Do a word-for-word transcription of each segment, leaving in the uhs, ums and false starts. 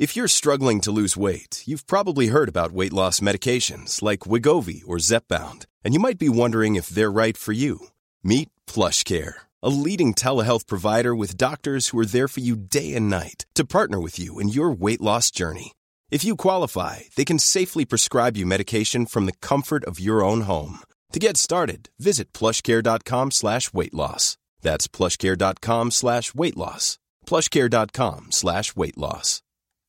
If you're struggling to lose weight, you've probably heard about weight loss medications like Wegovy or Zepbound, and you might be wondering if they're right for you. Meet PlushCare, a leading telehealth provider with doctors who are there for you day and night to partner with you in your weight loss journey. If you qualify, they can safely prescribe you medication from the comfort of your own home. To get started, visit plushcare.com slash weight loss. That's plushcare.com slash weight loss. plushcare.com slash weight loss.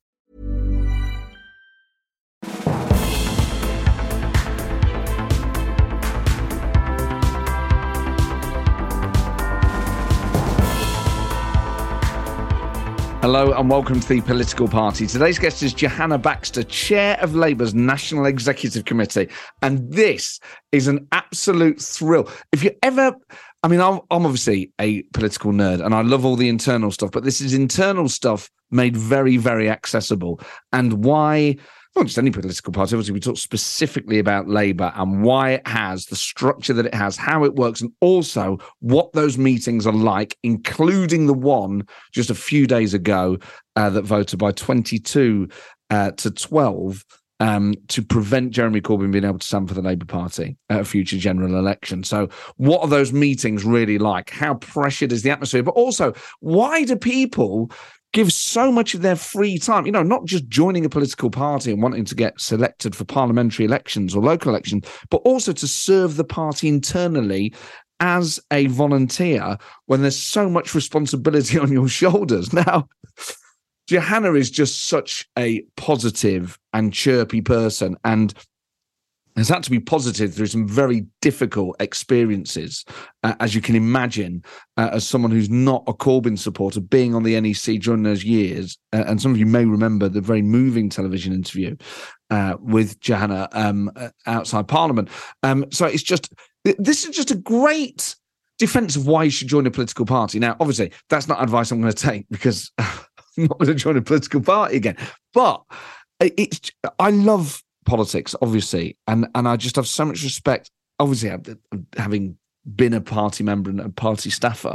Hello and welcome to The Political Party. Today's guest is Johanna Baxter, Chair of Labour's National Executive Committee. And this is an absolute thrill. If you ever... I mean, I'm, I'm obviously a political nerd and I love all the internal stuff, but this is internal stuff made very, very accessible. And why... not just any political party, obviously we talk specifically about Labour and why it has the structure that it has, how it works, and also what those meetings are like, including the one just a few days ago uh, that voted by twenty-two uh, to twelve um, to prevent Jeremy Corbyn being able to stand for the Labour Party at a future general election. So what are those meetings really like? How pressured is the atmosphere? But also, why do people give so much of their free time, you know, not just joining a political party and wanting to get selected for parliamentary elections or local elections, but also to serve the party internally as a volunteer when there's so much responsibility on your shoulders. Now, Johanna is just such a positive and chirpy person and has had to be positive through some very difficult experiences, uh, as you can imagine, uh, as someone who's not a Corbyn supporter, being on the N E C during those years. Uh, and some of you may remember the very moving television interview uh, with Johanna um, outside Parliament. Um, so it's just, this is just a great defence of why you should join a political party. Now, obviously, that's not advice I'm going to take because I'm not going to join a political party again. But it's, I love politics, obviously, and and I just have so much respect. Obviously, having been a party member and a party staffer,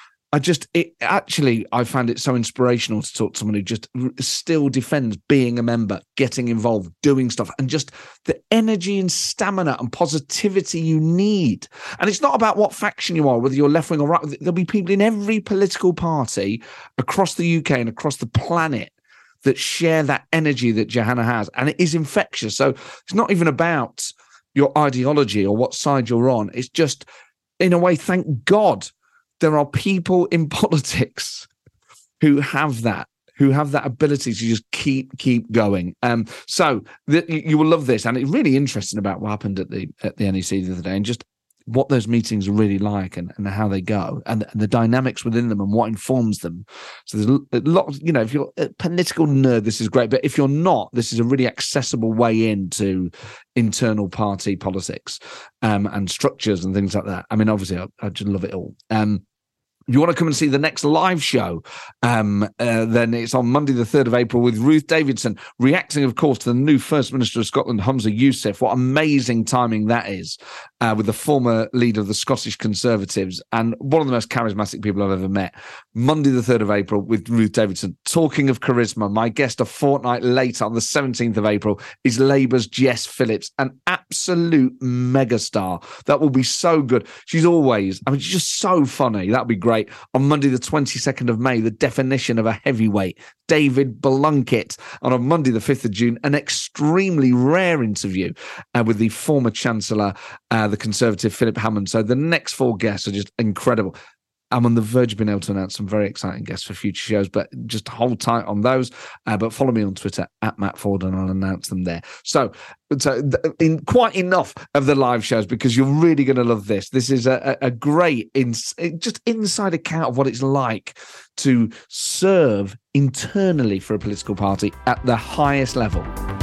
I just it actually I found it so inspirational to talk to someone who just still defends being a member, getting involved, doing stuff, and just the energy and stamina and positivity you need. And it's not about what faction you are, whether you're left wing or right. There'll be people in every political party across the U K and across the planet that share that energy that Johanna has, and it is infectious. So it's not even about your ideology or what side you're on. It's just, in a way, thank God there are people in politics who have that, who have that ability to just keep keep going. Um, so the, you will love this, and it's really interesting about what happened at the at the N E C the other day, and just what those meetings are really like and, and how they go and, and the dynamics within them and what informs them. So there's a lot, you know, if you're a political nerd, this is great. But if you're not, this is a really accessible way into internal party politics um, and structures and things like that. I mean, obviously, I, I just love it all. Um, If you want to come and see the next live show, um, uh, then it's on Monday, the third of April, with Ruth Davidson, reacting, of course, to the new First Minister of Scotland, Humza Yousaf. What amazing timing that is, uh, with the former leader of the Scottish Conservatives and one of the most charismatic people I've ever met. Monday, the third of April, with Ruth Davidson. Talking of charisma, my guest a fortnight later, on the seventeenth of April, is Labour's Jess Phillips, an absolute megastar. That will be so good. She's always, I mean, she's just so funny. That'll be great. On Monday, the twenty-second of May, the definition of a heavyweight, David Blunkett. And on Monday, the fifth of June, an extremely rare interview uh, with the former Chancellor, uh, the Conservative Philip Hammond. So the next four guests are just incredible. I'm on the verge of being able to announce some very exciting guests for future shows, but just hold tight on those. Uh, but follow me on Twitter at Matt Ford and I'll announce them there. So, so in quite enough of the live shows because you're really going to love this. This is a, a great, in, just inside account of what it's like to serve internally for a political party at the highest level.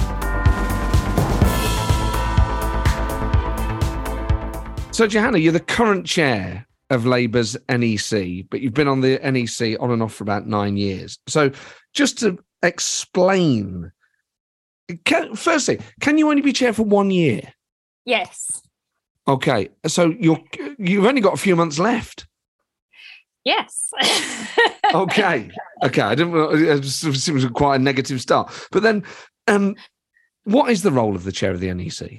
So, Johanna, you're the current chair of Labour's N E C, but you've been on the N E C on and off for about nine years. So just to explain, can, firstly, can you only be chair for one year? Yes. Okay, so you're, you've only got a few months left. Yes. okay. Okay. I didn't. It seems quite a negative start. But then, um, what is the role of the chair of the N E C?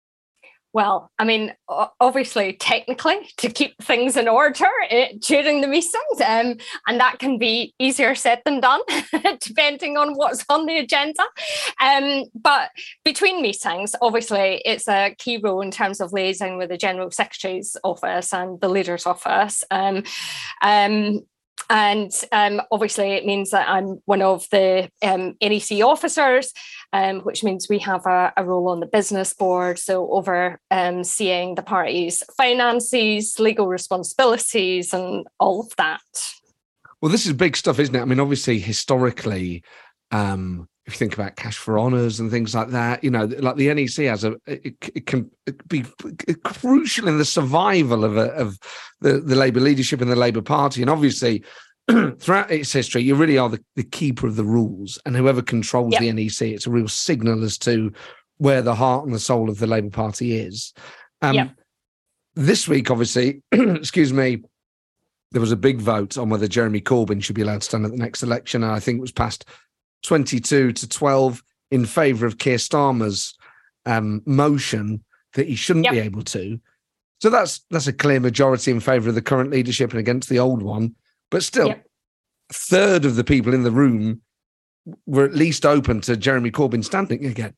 Well, I mean, obviously, technically, to keep things in order uh, during the meetings, um, and that can be easier said than done, depending on what's on the agenda. Um, but between meetings, obviously, it's a key role in terms of liaising with the General Secretary's office and the Leader's office. Um, um, And um, obviously, it means that I'm one of the um, N E C officers, um, which means we have a, a role on the business board. So overseeing um, the party's finances, legal responsibilities, and all of that. Well, this is big stuff, isn't it? I mean, obviously, historically, um, if you think about cash for honours and things like that, you know, like the N E C has a, it, it can be crucial in the survival of a, of the, the Labour leadership and the Labour Party. And obviously, throughout its history, you really are the, the keeper of the rules. And whoever controls yep. the N E C, it's a real signal as to where the heart and the soul of the Labour Party is. Um, yep. This week, obviously, excuse me, there was a big vote on whether Jeremy Corbyn should be allowed to stand at the next election. And I think it was passed twenty-two to twelve in favour of Keir Starmer's um, motion that he shouldn't yep. be able to. So that's that's a clear majority in favour of the current leadership and against the old one. But still, yep. a third of the people in the room were at least open to Jeremy Corbyn standing again.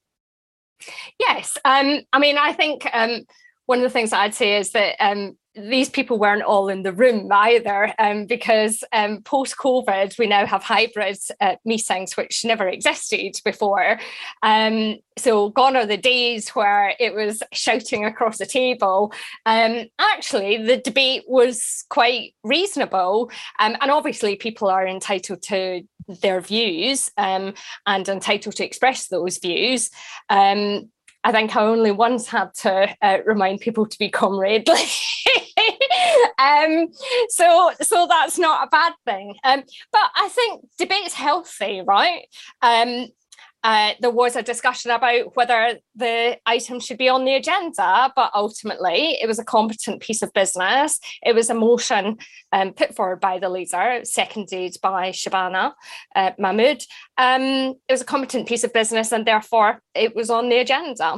Yes. Um, I mean, I think um, one of the things that I'd say is that um, these people weren't all in the room either, um, because um, post-COVID, we now have hybrid uh, meetings, which never existed before. Um, so gone are the days where it was shouting across the table. Um, actually, the debate was quite reasonable. Um, and obviously, people are entitled to their views um, and entitled to express those views. Um, I think I only once had to uh, remind people to be comradely. um, so, so that's not a bad thing. Um, but I think debate's healthy, right? Um, uh, there was a discussion about whether the item should be on the agenda, but ultimately it was a competent piece of business. It was a motion um, put forward by the leader, seconded by Shabana uh, Mahmood. Um, it was a competent piece of business, and therefore it was on the agenda.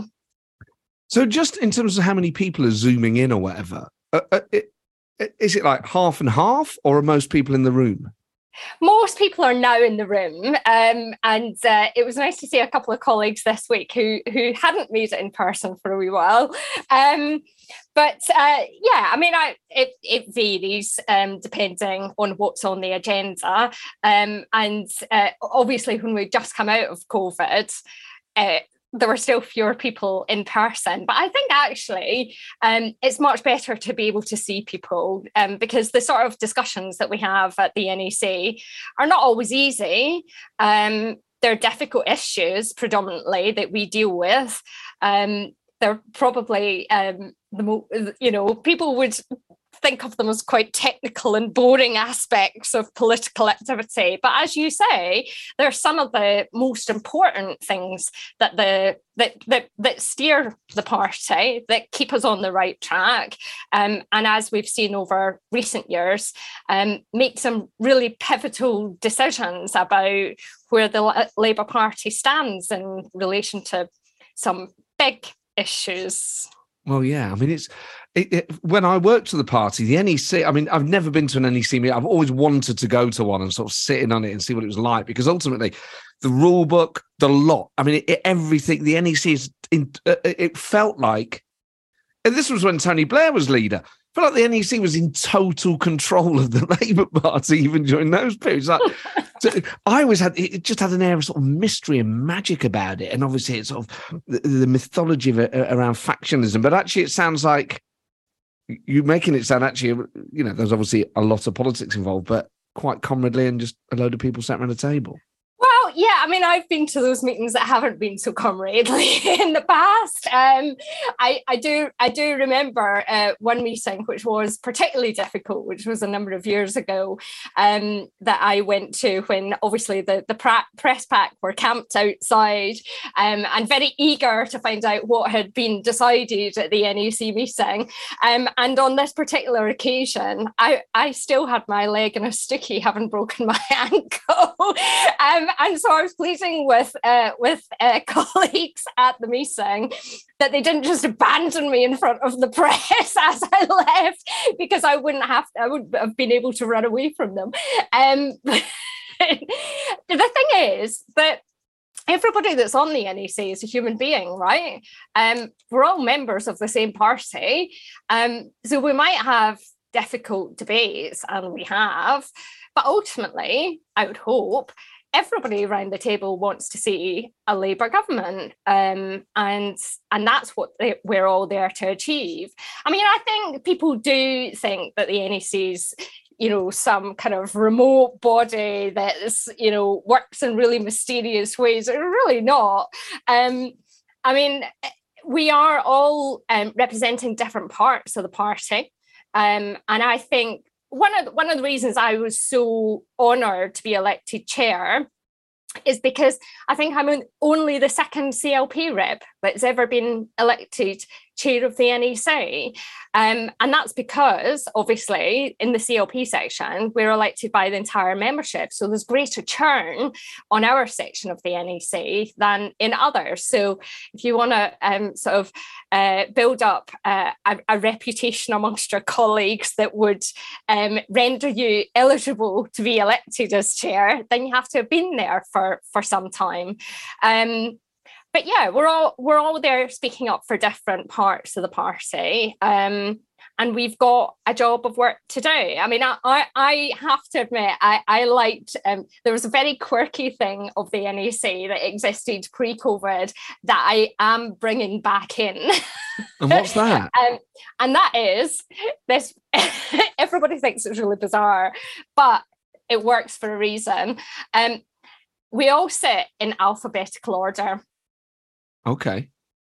So just in terms of how many people are zooming in or whatever, uh, uh, it, is it like half and half, or are most people in the room? Most people are now in the room, um, and uh, it was nice to see a couple of colleagues this week who who hadn't made it in person for a wee while. Um, but uh, yeah, I mean, I, it it varies um, depending on what's on the agenda, um, and uh, obviously when we just come out of COVID, Uh, there were still fewer people in person. But I think actually um, it's much better to be able to see people um, because the sort of discussions that we have at the N E C are not always easy. Um, they're difficult issues predominantly that we deal with. Um, they're probably, um, the mo- you know, people would think of them as quite technical and boring aspects of political activity. But as you say, they're some of the most important things that the that that, that steer the party, that keep us on the right track. Um, and as we've seen over recent years, um, make some really pivotal decisions about where the Labour Party stands in relation to some big issues. Well, yeah. I mean, it's it, it, when I worked for the party, the N E C, I mean, I've never been to an N E C meeting. I've always wanted to go to one and sort of sit in on it and see what it was like, because ultimately the rule book, the lot, I mean, it, everything, the N E C is, in, uh, it felt like, and this was when Tony Blair was leader, I felt like the N E C was in total control of the Labour Party even during those periods. Like, so I always had, it just had an air of sort of mystery and magic about it. And obviously it's sort of the, the mythology of it around factionalism. But actually it sounds like you're making it sound actually, you know, there's obviously a lot of politics involved, but quite comradely and just a load of people sat around a table. Well, yeah, I mean, I've been to those meetings that haven't been so comradely in the past. Um, I, I do I do remember uh, one meeting which was particularly difficult, which was a number of years ago, um, that I went to when obviously the, the pra- press pack were camped outside um, and very eager to find out what had been decided at the N E C meeting. Um, and on this particular occasion, I, I still had my leg in a sticky, having broken my ankle. um, and so I was pleading with uh, with uh, colleagues at the meeting that they didn't just abandon me in front of the press as I left, because I wouldn't have I would have been able to run away from them. Um, the thing is that everybody that's on the N E C is a human being, right? Um, we're all members of the same party. Um, so we might have difficult debates, and we have, but ultimately, I would hope, everybody around the table wants to see a Labour government, um, and and that's what they, we're all there to achieve. I mean, I think people do think that the N E C's, you know, some kind of remote body that's, you know, works in really mysterious ways. It's really not. Um, I mean, we are all um, representing different parts of the party, um, and I think One of, the, one of the reasons I was so honoured to be elected chair is because I think I'm only the second C L P rep that's ever been elected chair of the N E C. Um, and that's because, obviously, in the C L P section, we're elected by the entire membership. So there's greater churn on our section of the N E C than in others. So if you want to um, sort of uh, build up uh, a, a reputation amongst your colleagues that would um, render you eligible to be elected as chair, then you have to have been there for, for some time. Um, But yeah, we're all we're all there speaking up for different parts of the party, um, and we've got a job of work to do. I mean, I I, I have to admit, I I liked um, there was a very quirky thing of the N E C that existed pre-COVID that I am bringing back in. And what's that? um, and that is this. Everybody thinks it's really bizarre, but it works for a reason. Um, we all sit in alphabetical order. Okay.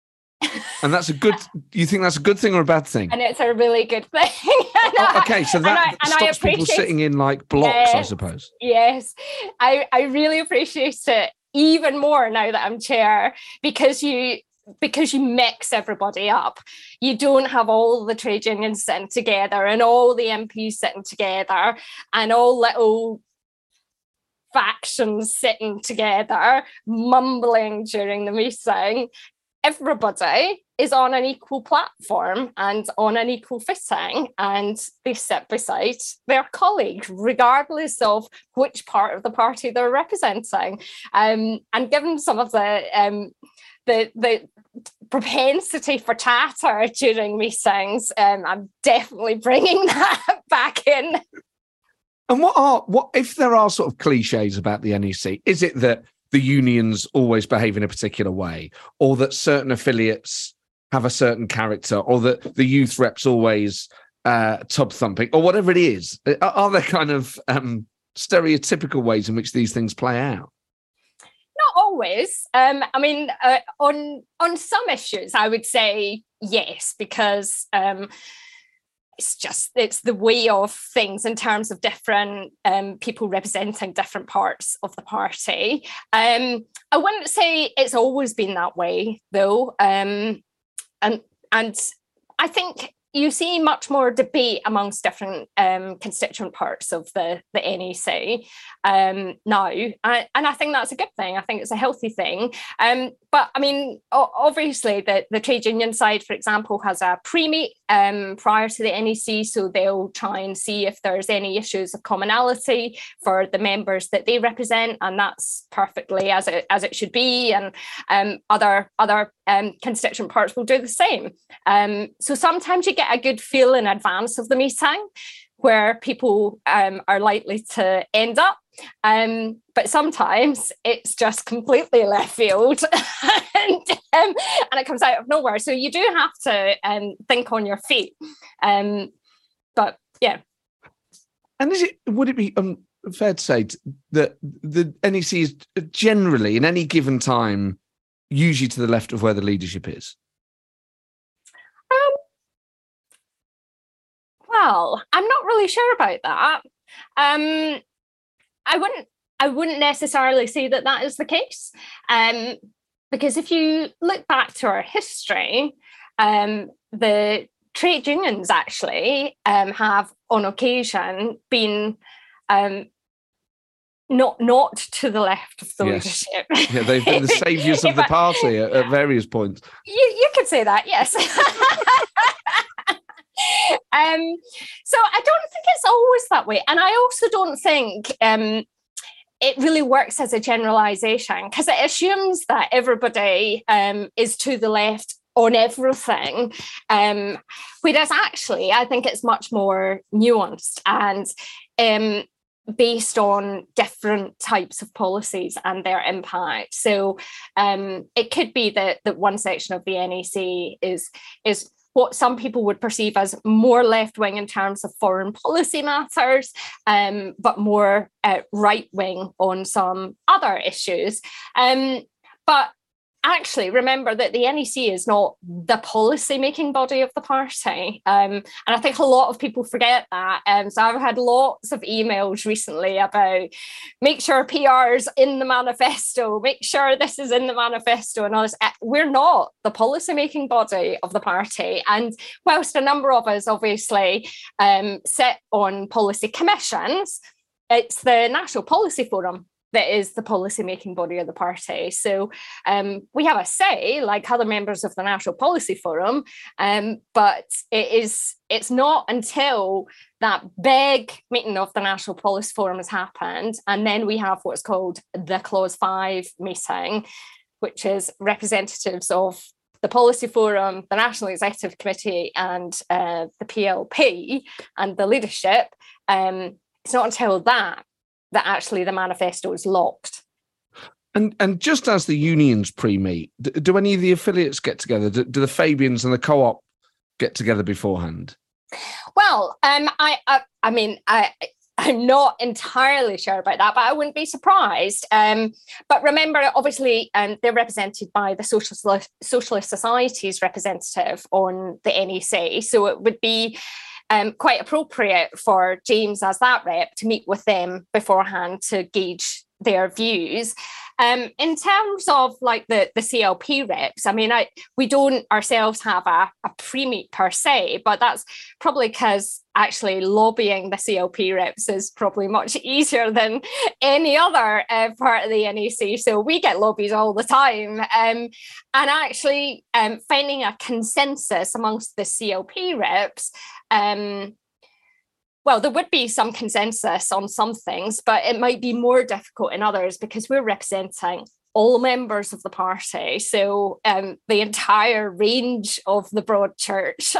And that's a good, you think that's a good thing or a bad thing? And it's a really good thing. Oh, okay, so that and I, and stops people sitting in like blocks, yes, I suppose. Yes. I, I really appreciate it even more now that I'm chair, because you because you mix everybody up. You don't have all the trade unions sitting together and all the M Ps sitting together and all little factions sitting together, mumbling during the meeting. Everybody is on an equal platform and on an equal footing, and they sit beside their colleagues, regardless of which part of the party they're representing. Um, and given some of the um, the the propensity for chatter during meetings, um, I'm definitely bringing that back in. And what are what if there are sort of cliches about the N E C? Is it that the unions always behave in a particular way, or that certain affiliates have a certain character, or that the youth reps always uh, tub thumping, or whatever it is? Are, are there kind of um, stereotypical ways in which these things play out? Not always. Um, I mean, uh, on on some issues, I would say yes, because um, it's just, it's the way of things in terms of different um, people representing different parts of the party. Um, I wouldn't say it's always been that way, though. Um, and and I think you see much more debate amongst different um, constituent parts of the, the N E C um, now. I, and I think that's a good thing. I think it's a healthy thing. Um, but I mean, obviously the, the trade union side, for example, has a pre-meet um, prior to the N E C. So they'll try and see if there's any issues of commonality for the members that they represent. And that's perfectly as it, as it should be. And um, other, other um, constituent parts will do the same. Um, so sometimes you get a good feel in advance of the meeting where people um, are likely to end up. Um, but sometimes it's just completely left field and, um, and it comes out of nowhere. So you do have to um, think on your feet. Um, but yeah. And is it, would it be, um, fair to say that the N E C is generally, in any given time, usually to the left of where the leadership is? Um, well, I'm not really sure about that. Um, I wouldn't. I wouldn't necessarily say that that is the case, um, because if you look back to our history, um, the trade unions actually um, have, on occasion, been um, not not to the left of the yes. leadership. Yeah, they've been the saviours of the party at, at various points. You, you could say that, yes. um, so I don't think it's always that way. And I also don't think um, it really works as a generalisation, because it assumes that everybody um, is to the left on everything. Um, whereas actually, I think it's much more nuanced and um, based on different types of policies and their impact. So um, it could be that, that one section of the N E C is, is what some people would perceive as more left-wing in terms of foreign policy matters, um, but more uh, right-wing on some other issues. Um, but actually, remember that the N E C is not the policy-making body of the party. Um, and I think a lot of people forget that. Um, so I've had lots of emails recently about make sure P R's in the manifesto, make sure this is in the manifesto and all this. We're not the policy-making body of the party. And whilst a number of us obviously um, sit on policy commissions, it's the National Policy Forum that is the policy-making body of the party. So um, we have a say, like other members of the National Policy Forum, um, but it is, it's not until that big meeting of the National Policy Forum has happened, and then we have what's called the Clause five meeting, which is representatives of the Policy Forum, the National Executive Committee, and uh, the P L P, and the leadership. Um, it's not until that that actually the manifesto is locked. And and just as the unions pre-meet, do, do any of the affiliates get together? Do, do the Fabians and the Co-op get together beforehand? Well, um, I, I I mean, I I'm not entirely sure about that, but I wouldn't be surprised. Um, but remember, obviously, um, they're represented by the Socialist Socialist Society's representative on the N E C, so it would be Um, quite appropriate for James, as that rep, to meet with them beforehand to gauge their views. Um, in terms of like the, the C L P reps, I mean, I we don't ourselves have a, a pre-meet per se, but that's probably because actually lobbying the C L P reps is probably much easier than any other uh, part of the N E C. So we get lobbies all the time. Um, and actually um, finding a consensus amongst the C L P reps, um, well, there would be some consensus on some things, but it might be more difficult in others because we're representing all members of the party. So um, the entire range of the broad church.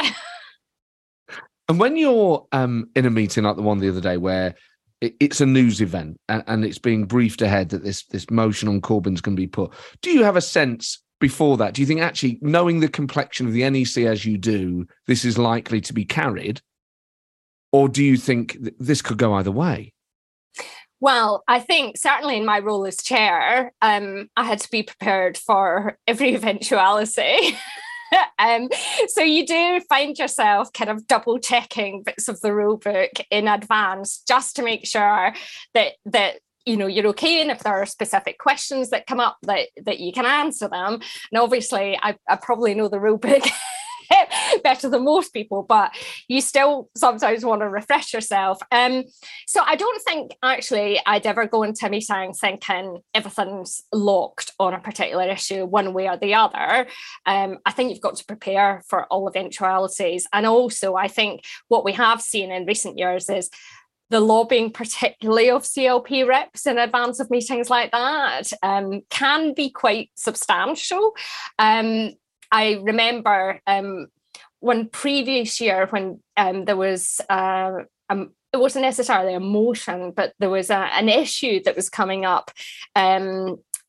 And when you're um, in a meeting like the one the other day where it, it's a news event and, and it's being briefed ahead that this, this motion on Corbyn's going to be put, do you have a sense before that? Do you think actually, knowing the complexion of the N E C as you do, this is likely to be carried? Or do you think th- this could go either way? Well, I think certainly in my role as chair, um, I had to be prepared for every eventuality. um, so you do find yourself kind of double checking bits of the rule book in advance just to make sure that that you know you're okay, and if there are specific questions that come up that that you can answer them. And obviously, I, I probably know the rule book better than most people, but you still sometimes want to refresh yourself. Um, so I don't think actually I'd ever go into a meeting thinking everything's locked on a particular issue one way or the other. Um, I think you've got to prepare for all eventualities. And also I think what we have seen in recent years is the lobbying, particularly of C L P reps in advance of meetings like that, um, can be quite substantial. Um, I remember um, one previous year when um, there was, uh, um, it wasn't necessarily a motion, but there was a, an issue that was coming up um,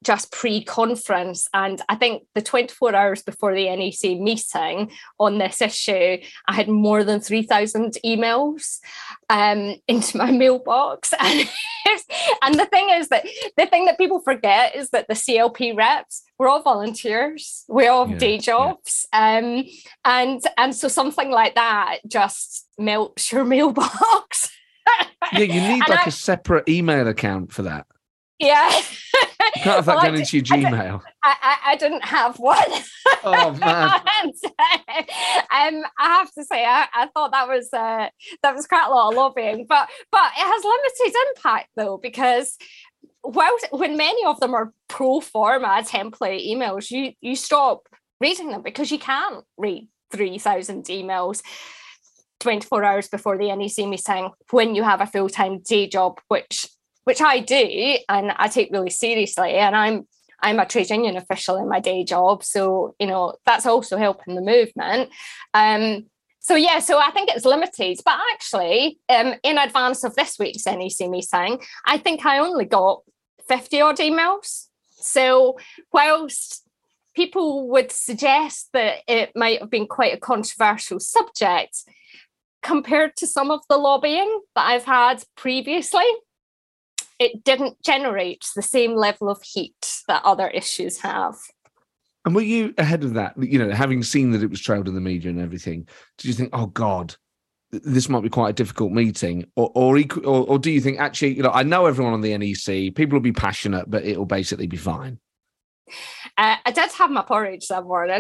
just pre-conference, and I think the twenty-four hours before the N E C meeting on this issue, I had more than three thousand emails um, into my mailbox. And, and the thing is that the thing that people forget is that the C L P reps, we're all volunteers, we all have yeah, day jobs, yeah. um, and and so something like that just melts your mailbox. Yeah, you need and like I, a separate email account for that. Yeah. You can't have that well, going into your Gmail. I, I, I didn't have one. Oh, man. and, uh, um, I have to say, I, I thought that was uh, that was quite a lot of lobbying. But but it has limited impact, though, because while, when many of them are pro forma template emails, you, you stop reading them because you can't read three thousand emails twenty-four hours before the N E C meeting when you have a full-time day job, which which I do and I take really seriously. And I'm I'm a trade union official in my day job. So, you know, that's also helping the movement. Um, so, yeah, so I think it's limited. But actually, um, in advance of this week's N E C meeting, I think I only got fifty odd emails. So whilst people would suggest that it might have been quite a controversial subject, compared to some of the lobbying that I've had previously, it didn't generate the same level of heat that other issues have. And were you ahead of that? You know, having seen that it was trailed in the media and everything, did you think, oh God, this might be quite a difficult meeting? Or or, or, or do you think, actually, you know, I know everyone on the N E C, people will be passionate, but it'll basically be fine? Uh, I did have my porridge that morning.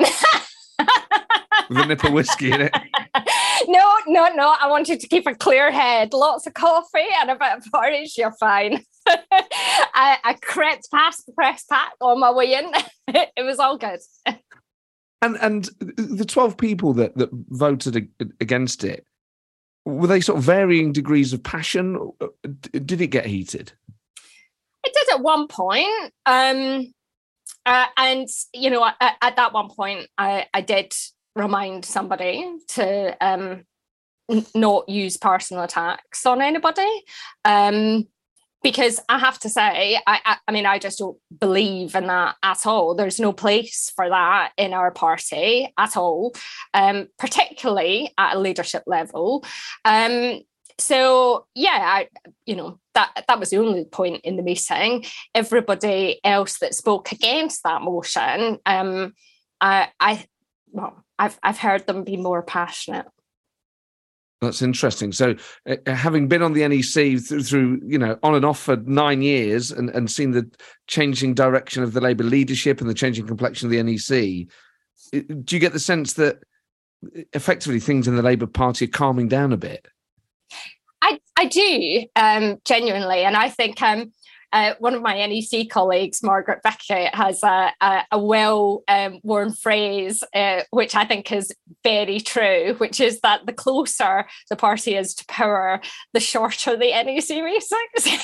With a nip of whiskey in it? No, no, no. I wanted to keep a clear head. Lots of coffee and a bit of porridge. You're fine. I, I crept past the press pack on my way in. It was all good. And and the twelve people that, that voted against it, were they sort of varying degrees of passion? Did it get heated? It did at one point. Um, uh, and, you know, at, at that one point, I, I did remind somebody to um, n- not use personal attacks on anybody. Um, because I have to say, I, I, I mean, I just don't believe in that at all. There's no place for that in our party at all, um, particularly at a leadership level. Um, so, yeah, I, you know, that, that was the only point in the meeting. Everybody else that spoke against that motion, um, I, I well, I've I've heard them be more passionate. That's interesting. So, uh, having been on the N E C through, through, you know, on and off for nine years and, and seen the changing direction of the Labour leadership and the changing complexion of the N E C, do you get the sense that effectively things in the Labour Party are calming down a bit? I I do, um, genuinely. And I think um, uh, one of my N E C colleagues, Margaret Beckett, has a, a, a well-worn um, phrase, uh, which I think is very true, which is that the closer the party is to power, the shorter the N E C meetings.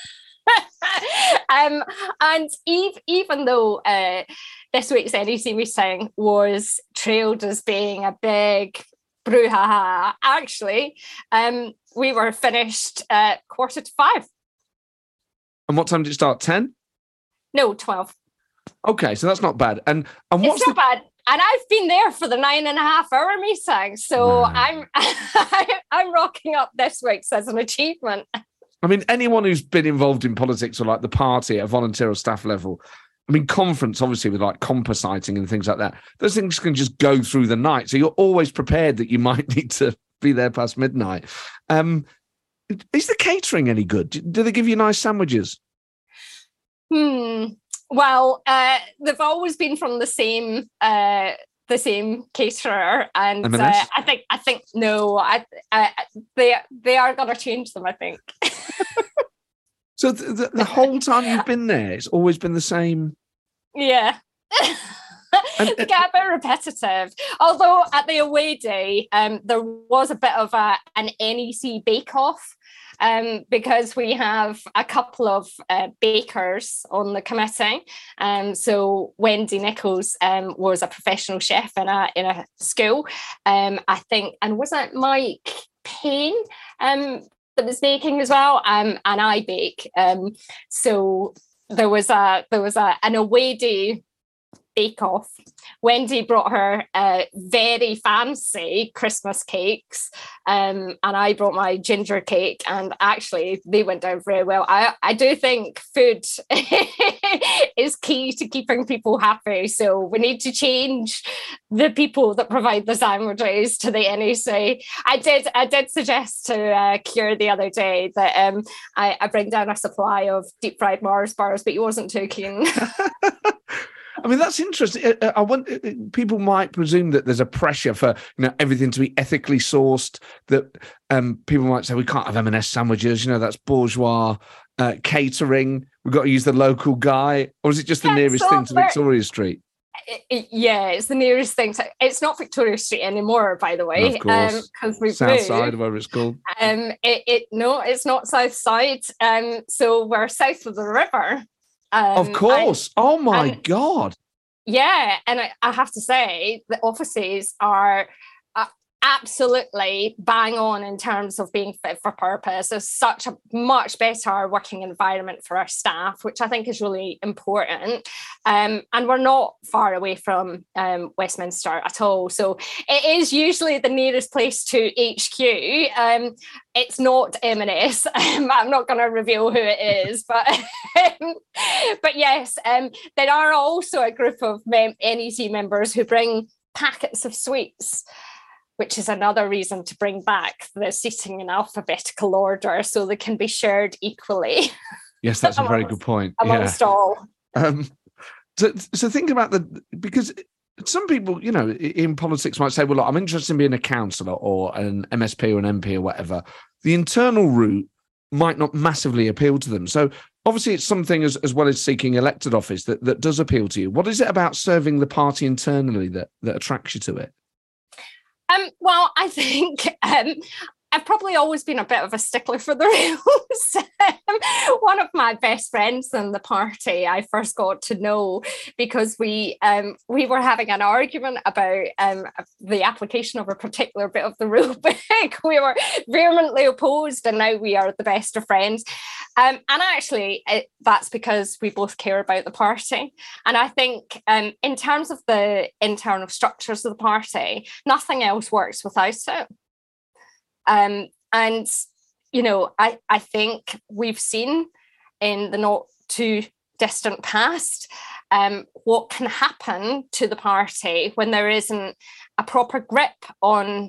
um, and ev- even though uh, this week's N E C meeting was trailed as being a big brouhaha, actually, um, we were finished at quarter to five. And what time did it start? ten? No, twelve. Okay, so that's not bad. And and what's it's not the... bad. And I've been there for the nine and a half hour meeting, so wow. I'm I'm rocking up this week's as an achievement. I mean, anyone who's been involved in politics or like the party at a volunteer or staff level, I mean, conference, obviously, with like compositing and things like that, those things can just go through the night. So you're always prepared that you might need to be there past midnight. Um, is the catering any good? Do they give you nice sandwiches? Hmm. Well, uh, they've always been from the same uh, the same caterer, and uh, I think I think no, I, I they they are going to change them. I think. So the, the, the whole time you've been there, it's always been the same. Yeah. And, they get a bit repetitive. Although at the away day, um, there was a bit of a, an N E C bake-off um, because we have a couple of uh, bakers on the committee. Um, so Wendy Nichols um, was a professional chef in a in a school, um, I think, and wasn't Mike Payne um, that was baking as well? Um, and I bake. Um, so there was a there was a an away day bake-off. Wendy brought her uh, very fancy Christmas cakes, um, and I brought my ginger cake, and actually they went down very well. I, I do think food is key to keeping people happy, so we need to change the people that provide the sandwiches to the N E C. I did I did suggest to uh, Keir the other day that um, I, I bring down a supply of deep-fried Mars bars, but he wasn't too keen. I mean, that's interesting. I want people might presume that there's a pressure for, you know, everything to be ethically sourced. That um, people might say we can't have M and S sandwiches. You know, that's bourgeois uh, catering. We've got to use the local guy, or is it just the yeah, nearest so thing to Victoria Street? It, it, yeah, it's the nearest thing to. It's not Victoria Street anymore, by the way. Of course, because um, we've South moved. Side, whatever it's called. Um, it, it no, it's not South Side. Um, so we're south of the river. Um, of course. And, oh my and, God. Yeah. And I, I have to say, the offices are uh, absolutely bang on in terms of being fit for purpose. There's such a much better working environment for our staff, which I think is really important. Um, and we're not far away from um, Westminster at all. So it is usually the nearest place to H Q. Um, It's not M and S. Um, I'm not going to reveal who it is, but um, but yes, um, there are also a group of mem- N E C members who bring packets of sweets, which is another reason to bring back the seating in alphabetical order so they can be shared equally. Yes, that's amongst, a very good point. Amongst yeah. all. Um, so, so think about the, because some people, you know, in politics might say, well, look, I'm interested in being a councillor or an M S P or an M P or whatever. The internal route might not massively appeal to them. So obviously it's something as, as well as seeking elected office that, that does appeal to you. What is it about serving the party internally that, that attracts you to it? Um, well, I think um, I've probably always been a bit of a stickler for the rules. One of my best friends in the party I first got to know because we um, we were having an argument about um, the application of a particular bit of the rule book. We were vehemently opposed, and now we are the best of friends. Um, and actually, it, that's because we both care about the party. And I think um, in terms of the internal structures of the party, nothing else works without it. Um, and, you know, I, I think we've seen in the not too distant past um, what can happen to the party when there isn't a proper grip on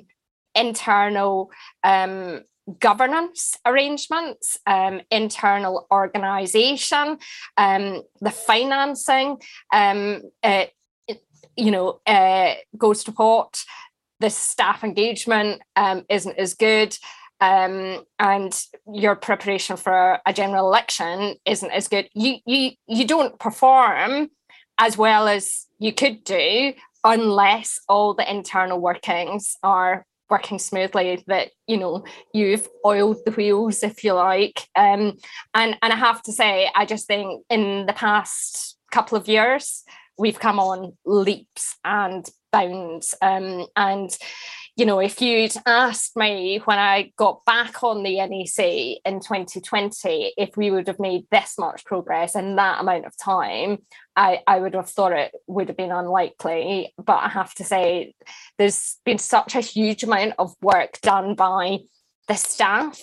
internal um, governance arrangements, um, internal organisation, um, the financing, um, uh, you know, uh, goes to pot. The staff engagement um, isn't as good, um, and your preparation for a general election isn't as good. You you you don't perform as well as you could do unless all the internal workings are working smoothly. That, you know, you've oiled the wheels, if you like. Um, and and I have to say, I just think in the past couple of years, we've come on leaps and bounds. Um, and, you know, if you'd asked me when I got back on the N E C in twenty twenty, if we would have made this much progress in that amount of time, I, I would have thought it would have been unlikely. But I have to say, there's been such a huge amount of work done by the staff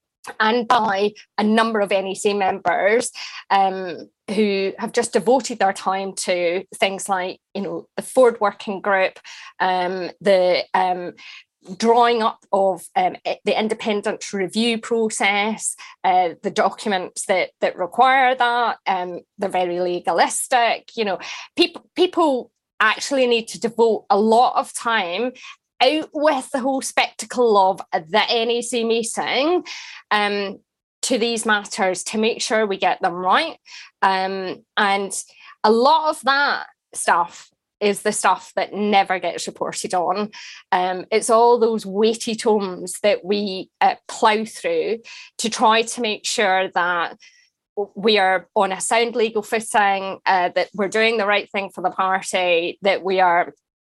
and by a number of N E C members um, who have just devoted their time to things like, you know, the Ford Working Group, um, the um, drawing up of um, the independent review process, uh, the documents that that require that. Um, they're very legalistic. You know, people people actually need to devote a lot of time out with the whole spectacle of the N E C meeting um, to these matters to make sure we get them right. Um, and a lot of that stuff is the stuff that never gets reported on. Um, it's all those weighty tomes that we uh, plough through to try to make sure that we are on a sound legal footing, uh, that we're doing the right thing for the party, that we are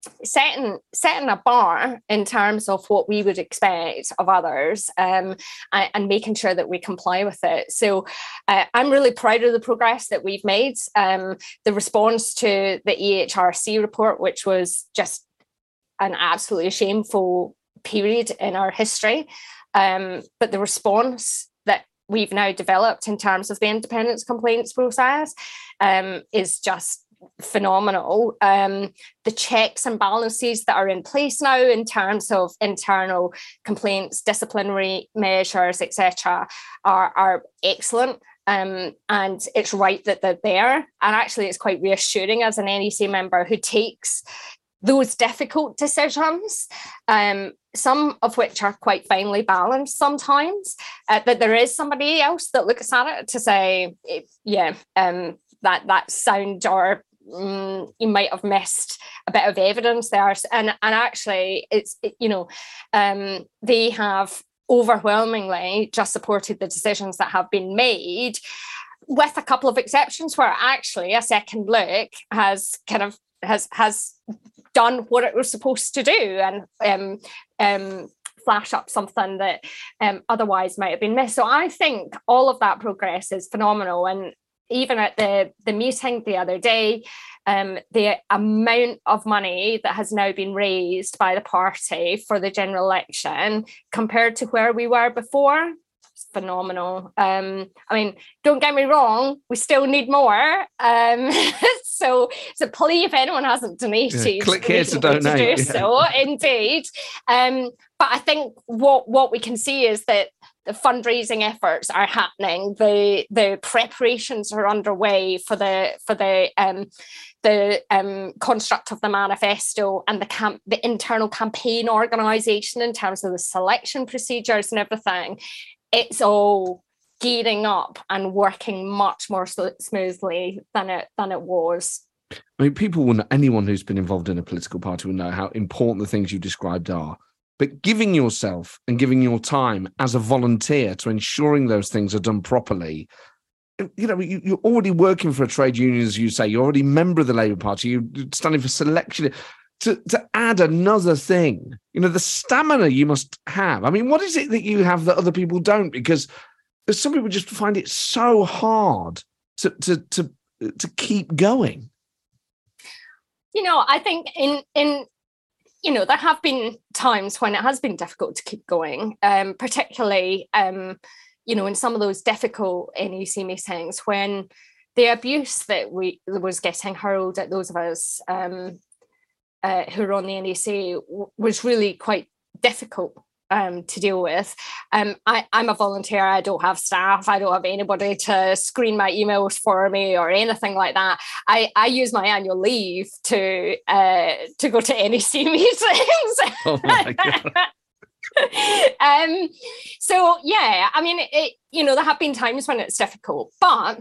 setting setting a bar in terms of what we would expect of others, um, and, and making sure that we comply with it. So uh, I'm really proud of the progress that we've made. Um, the response to the E H R C report, which was just an absolutely shameful period in our history, um, but the response that we've now developed in terms of the independence complaints process um, is just phenomenal. Um, the checks and balances that are in place now in terms of internal complaints, disciplinary measures, et cetera, are, are excellent. Um, and it's right that they're there. And actually, it's quite reassuring as an N E C member who takes those difficult decisions, um, some of which are quite finely balanced sometimes, uh, that there is somebody else that looks at it to say, yeah, um, that that's sound, or um, you might have missed a bit of evidence there. And, and actually, it's, it, you know, um, they have overwhelmingly just supported the decisions that have been made, with a couple of exceptions where actually a second look has kind of has has done what it was supposed to do and um, um, flash up something that um, otherwise might have been missed. So I think all of that progress is phenomenal. And even at the, the meeting the other day, um, the amount of money that has now been raised by the party for the general election compared to where we were before, phenomenal. Um, I mean, don't get me wrong, we still need more. Um, so it's a plea if anyone hasn't donated. Yeah, click here to donate. To do yeah. so, indeed. Um, but I think what what we can see is that the fundraising efforts are happening. The the preparations are underway for the for the um, the um, construct of the manifesto and the camp the internal campaign organisation in terms of the selection procedures and everything. It's all gearing up and working much more so smoothly than it than it was. I mean, people will know, anyone who's been involved in a political party will know how important the things you described are. But giving yourself and giving your time as a volunteer to ensuring those things are done properly, you know, you, you're already working for a trade union, as you say, you're already a member of the Labour Party, you're standing for selection. To, to add another thing, you know, the stamina you must have. I mean, what is it that you have that other people don't? Because some people just find it so hard to to to to keep going. You know, I think in in you know, there have been times when it has been difficult to keep going, um, particularly um, you know, in some of those difficult N E C meetings when the abuse that we was getting hurled at those of us um, Uh, who are on the N E C w- was really quite difficult um, to deal with. Um, I, I'm a volunteer. I don't have staff. I don't have anybody to screen my emails for me or anything like that. I, I use my annual leave to uh, to go to N E C meetings. Oh my God. um, so yeah, I mean, it, you know, there have been times when it's difficult, but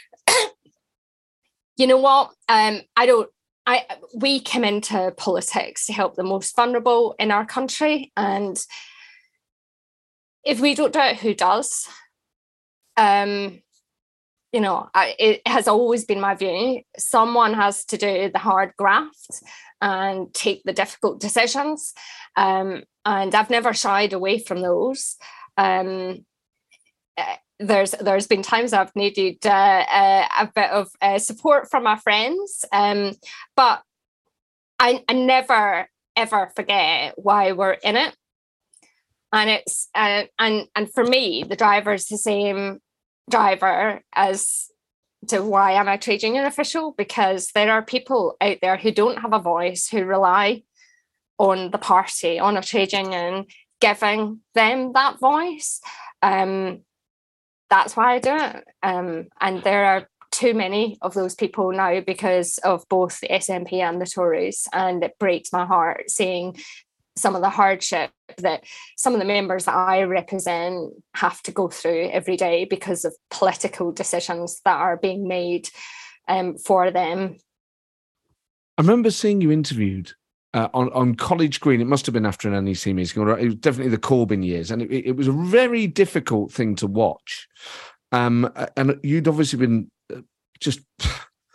you know what? Um, I don't. I, we come into politics to help the most vulnerable in our country, and if we don't do it, who does? Um, you know, I, it has always been my view. Someone has to do the hard graft and take the difficult decisions, um, and I've never shied away from those. Um, There's there's been times I've needed uh, uh, a bit of uh, support from my friends, um, but I, I never ever forget why we're in it, and it's uh, and and for me the driver is the same driver as to why I'm a trade union official, because there are people out there who don't have a voice, who rely on the party, on a trade union giving them that voice. Um, That's why I do it. Um, and there are too many of those people now because of both the S N P and the Tories. And it breaks my heart seeing some of the hardship that some of the members that I represent have to go through every day because of political decisions that are being made um, for them. I remember seeing you interviewed Uh, on, on College Green. It must have been after an N E C meeting, or it was definitely the Corbyn years, and it, it was a very difficult thing to watch. Um, and you'd obviously been just,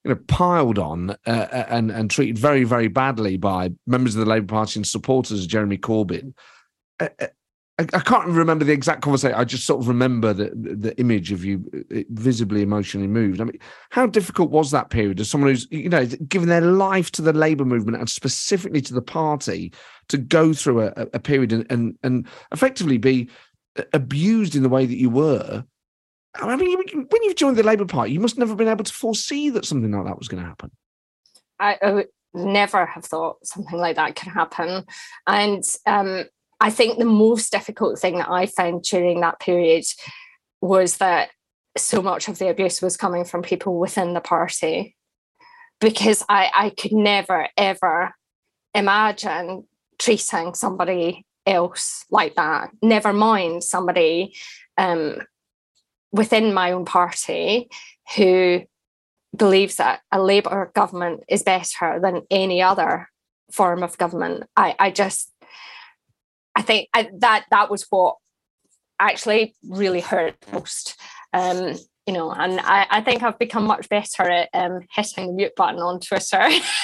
you know, piled on uh, and and treated very, very badly by members of the Labour Party and supporters of Jeremy Corbyn. I, I, I can't remember the exact conversation. I just sort of remember the, the image of you visibly emotionally moved. I mean, how difficult was that period as someone who's, you know, given their life to the Labour movement and specifically to the party to go through a, a period and, and, and effectively be abused in the way that you were? I mean, when you've joined the Labour Party, you must never have been able to foresee that something like that was going to happen. I, I would never have thought something like that could happen. And, um, I think the most difficult thing that I found during that period was that so much of the abuse was coming from people within the party, because I, I could never, ever imagine treating somebody else like that, never mind somebody um, within my own party who believes that a Labour government is better than any other form of government. I, I just... I think I, that that was what actually really hurt most, um, you know, and I, I think I've become much better at um, hitting the mute button on Twitter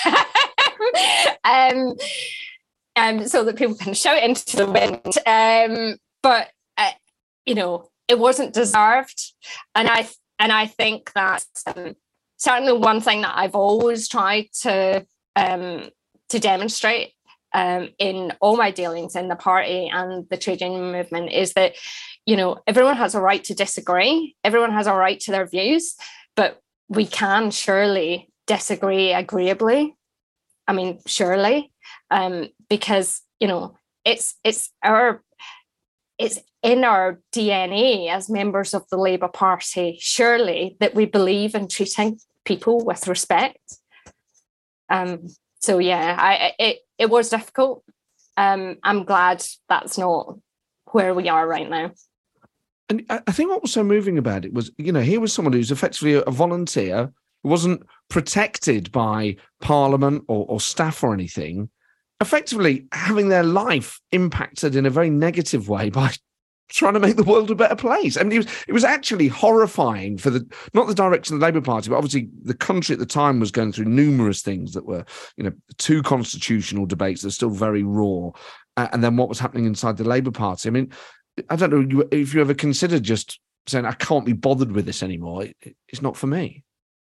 um, um, so that people can shout into the wind. Um, but, uh, you know, it wasn't deserved. And I and I think that um, certainly one thing that I've always tried to um, to demonstrate Um, in all my dealings in the party and the trade union movement is that, you know, everyone has a right to disagree. Everyone has a right to their views, but we can surely disagree agreeably. I mean, surely, um, because, you know, it's it's our it's in our D N A as members of the Labour Party, surely, that we believe in treating people with respect. Um, so yeah, I it. It was difficult. Um, I'm glad that's not where we are right now. And I think what was so moving about it was, you know, here was someone who's effectively a volunteer, who wasn't protected by Parliament or, or staff or anything, effectively having their life impacted in a very negative way by trying to make the world a better place. I mean, it was, it was actually horrifying for the, not the direction of the Labour Party, but obviously the country at the time was going through numerous things that were, you know, two constitutional debates that are still very raw. Uh, and then what was happening inside the Labour Party. I mean, I don't know if you ever considered just saying, I can't be bothered with this anymore. It, it's not for me.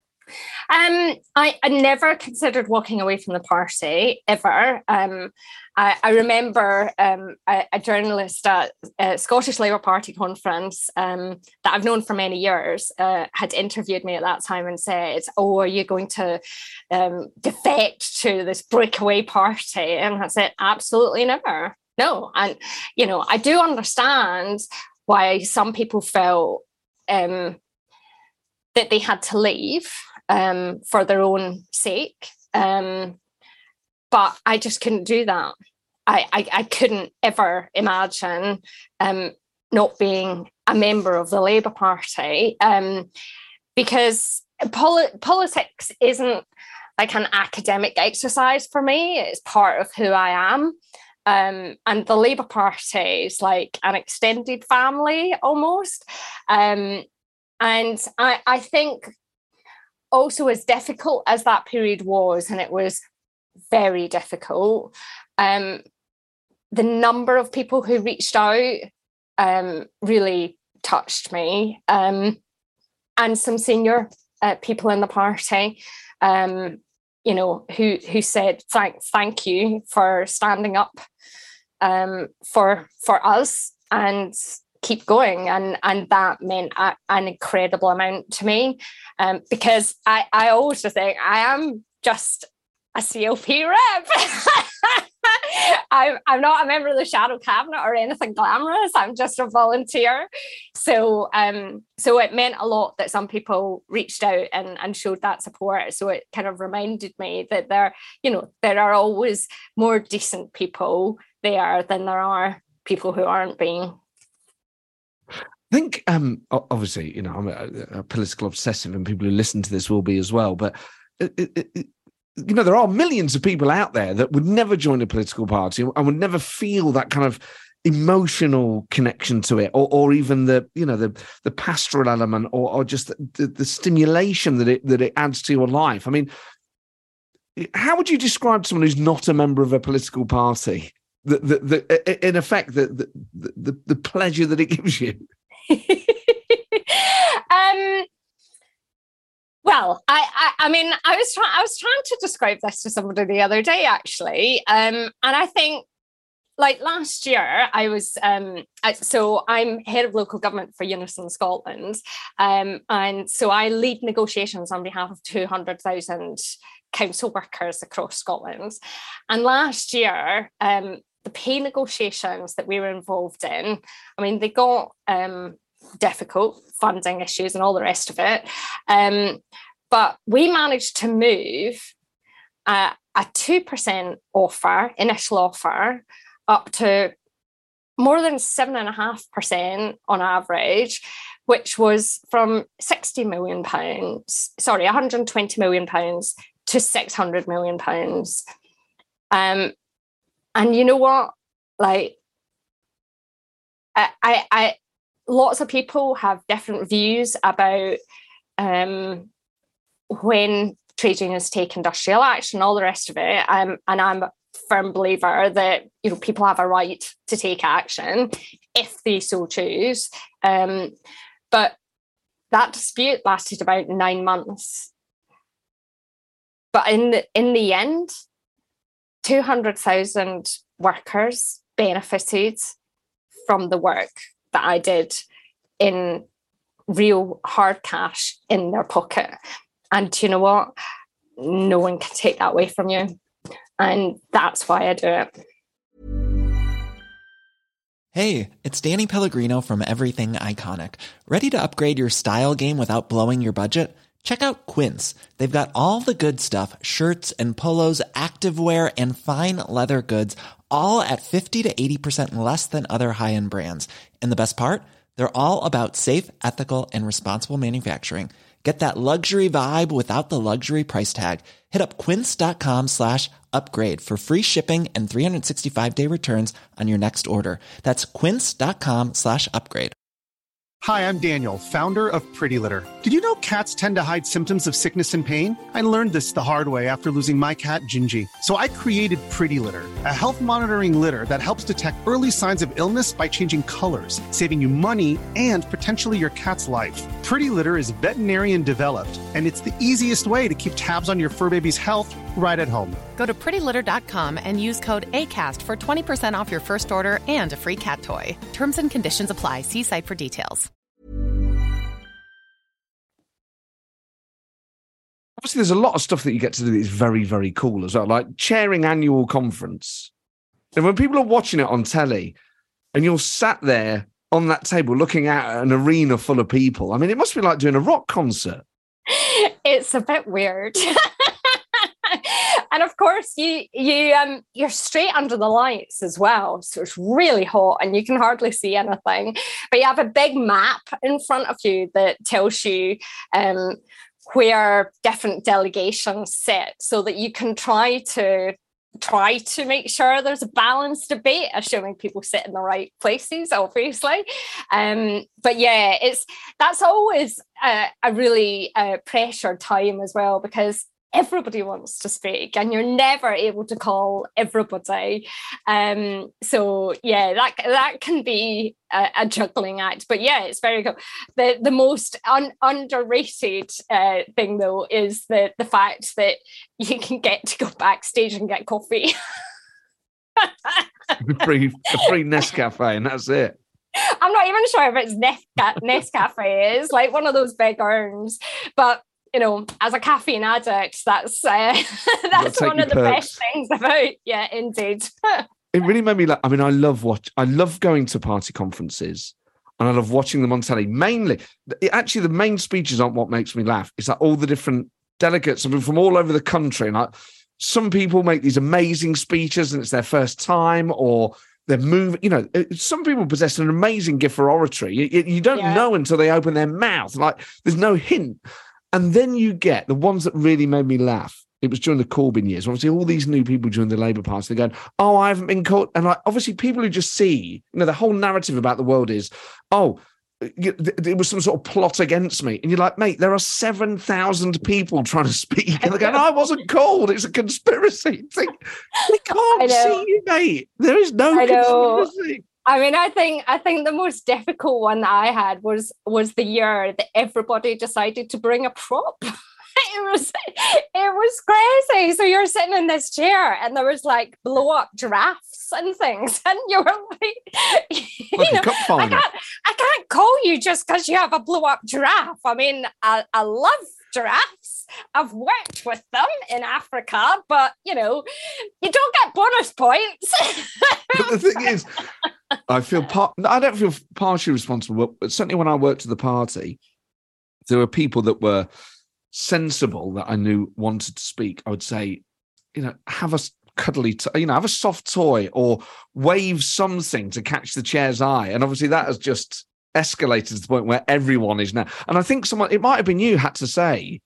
Um, I, I never considered walking away from the party, ever. Um, I, I remember um, a, a journalist at a Scottish Labour Party conference um, that I've known for many years uh, had interviewed me at that time and said, oh, are you going to um, defect to this breakaway party? And I said, absolutely never. No. And, you know, I do understand why some people felt um, that they had to leave um, for their own sake. Um, but I just couldn't do that. I, I, I couldn't ever imagine um, not being a member of the Labour Party um, because poli- politics isn't like an academic exercise for me. It's part of who I am. Um, and the Labour Party is like an extended family almost. Um, and I, I think also as difficult as that period was, and it was very difficult, um, the number of people who reached out um, really touched me. Um, and some senior uh, people in the party, um, you know, who who said, thank, thank you for standing up um, for for us and keep going. And, and that meant a, an incredible amount to me um, because I, I always just think I am just a C L P rep. I'm, I'm not a member of the shadow cabinet or anything glamorous. I'm just a volunteer. So um, so it meant a lot that some people reached out and, and showed that support. So it kind of reminded me that there, you know, there are always more decent people there than there are people who aren't being. I think, um, obviously, you know, I'm a, a political obsessive and people who listen to this will be as well, but it, it, it, you know, there are millions of people out there that would never join a political party and would never feel that kind of emotional connection to it, or or even the you know the the pastoral element, or or just the, the, the stimulation that it that it adds to your life. I mean, how would you describe someone who's not a member of a political party? The, the, the, in effect, the, the the the pleasure that it gives you. um. Well, I, I, I mean, I was trying, I was trying to describe this to somebody the other day, actually, um, and I think, like last year, I was um, I, so I'm head of local government for Unison Scotland, um, and so I lead negotiations on behalf of two hundred thousand council workers across Scotland, and last year, um, the pay negotiations that we were involved in, I mean, they got um, difficult, funding issues and all the rest of it. Um, but we managed to move uh, a two percent offer, initial offer, up to more than seven point five percent on average, which was from sixty million pounds, sorry, one hundred twenty million pounds to six hundred million pounds. Um, and you know what? Like, I, I, I lots of people have different views about um, when trade unions take industrial action, all the rest of it. Um, and I'm a firm believer that, you know, people have a right to take action if they so choose. Um, but that dispute lasted about nine months. But in the, in the end, two hundred thousand workers benefited from the work that I did in real hard cash in their pocket. And you know what? No one can take that away from you. And that's why I do it. Hey, it's Danny Pellegrino from Everything Iconic. Ready to upgrade your style game without blowing your budget? Check out Quince. They've got all the good stuff, shirts and polos, activewear, and fine leather goods, all at fifty to eighty percent less than other high-end brands. And the best part? They're all about safe, ethical, and responsible manufacturing. Get that luxury vibe without the luxury price tag. Hit up quince.com slash upgrade for free shipping and three sixty-five day returns on your next order. That's quince.com slash upgrade. Hi, I'm Daniel, founder of Pretty Litter. Did you know cats tend to hide symptoms of sickness and pain? I learned this the hard way after losing my cat, Gingy. So I created Pretty Litter, a health monitoring litter that helps detect early signs of illness by changing colors, saving you money and potentially your cat's life. Pretty Litter is veterinarian developed, and it's the easiest way to keep tabs on your fur baby's health right at home. Go to pretty litter dot com and use code ACAST for twenty percent off your first order and a free cat toy. Terms and conditions apply. See site for details. Obviously, there's a lot of stuff that you get to do that is very, very cool as well, like chairing annual conference. And when people are watching it on telly and you're sat there on that table looking at an arena full of people, I mean, it must be like doing a rock concert. It's a bit weird. And of course, you you um you're straight under the lights as well, so it's really hot and you can hardly see anything. But you have a big map in front of you that tells you um where different delegations sit, so that you can try to try to make sure there's a balanced debate, assuming people sit in the right places, obviously. Um, but yeah, it's that's always a, a really uh, pressured time as well, because everybody wants to speak and you're never able to call everybody. Um, so yeah, that that can be a, a juggling act. But yeah, it's very cool. The the most un, underrated uh, thing though is the the fact that you can get to go backstage and get coffee. free, a free Nescafe, and that's it. I'm not even sure if it's Nesca- Nescafe. It's like one of those big urns, but you know, as a caffeine addict, that's uh, that's one of the perks. Best things about, yeah, indeed. It really made me laugh. I mean, I love watch. I love going to party conferences, and I love watching them on telly. Mainly, it, actually, the main speeches aren't what makes me laugh. It's like all the different delegates, I mean, from all over the country. And like, some people make these amazing speeches, and it's their first time, or they're moving. You know, some people possess an amazing gift for oratory. You, you don't yeah. know until they open their mouth. Like, there's no hint. And then you get the ones that really made me laugh it was during the Corbyn years. Obviously, all these new people during the Labour Party, they're going, oh, I haven't been caught. And like, obviously, people who just see, you know, the whole narrative about the world is, oh, there was some sort of plot against me. And you're like, mate, there are seven thousand people trying to speak. And they're going, I wasn't called. It's a conspiracy. It's like, they can't see you, mate. There is no I conspiracy. I mean, I think I think the most difficult one that I had was was the year that everybody decided to bring a prop. It was it was crazy. So you're sitting in this chair and there was like blow up giraffes and things, and you were like, you like know, I can't I can't call you just because you have a blow up giraffe. I mean, I, I love giraffes. I've worked with them in Africa, but you know, you don't get bonus points. But the thing is, I feel part. I don't feel partially responsible, but certainly when I worked at the party, there were people that were sensible that I knew wanted to speak. I would say, you know, have a cuddly, t- you know, have a soft toy or wave something to catch the chair's eye. And obviously that has just escalated to the point where everyone is now. And I think someone, it might have been you, had to say,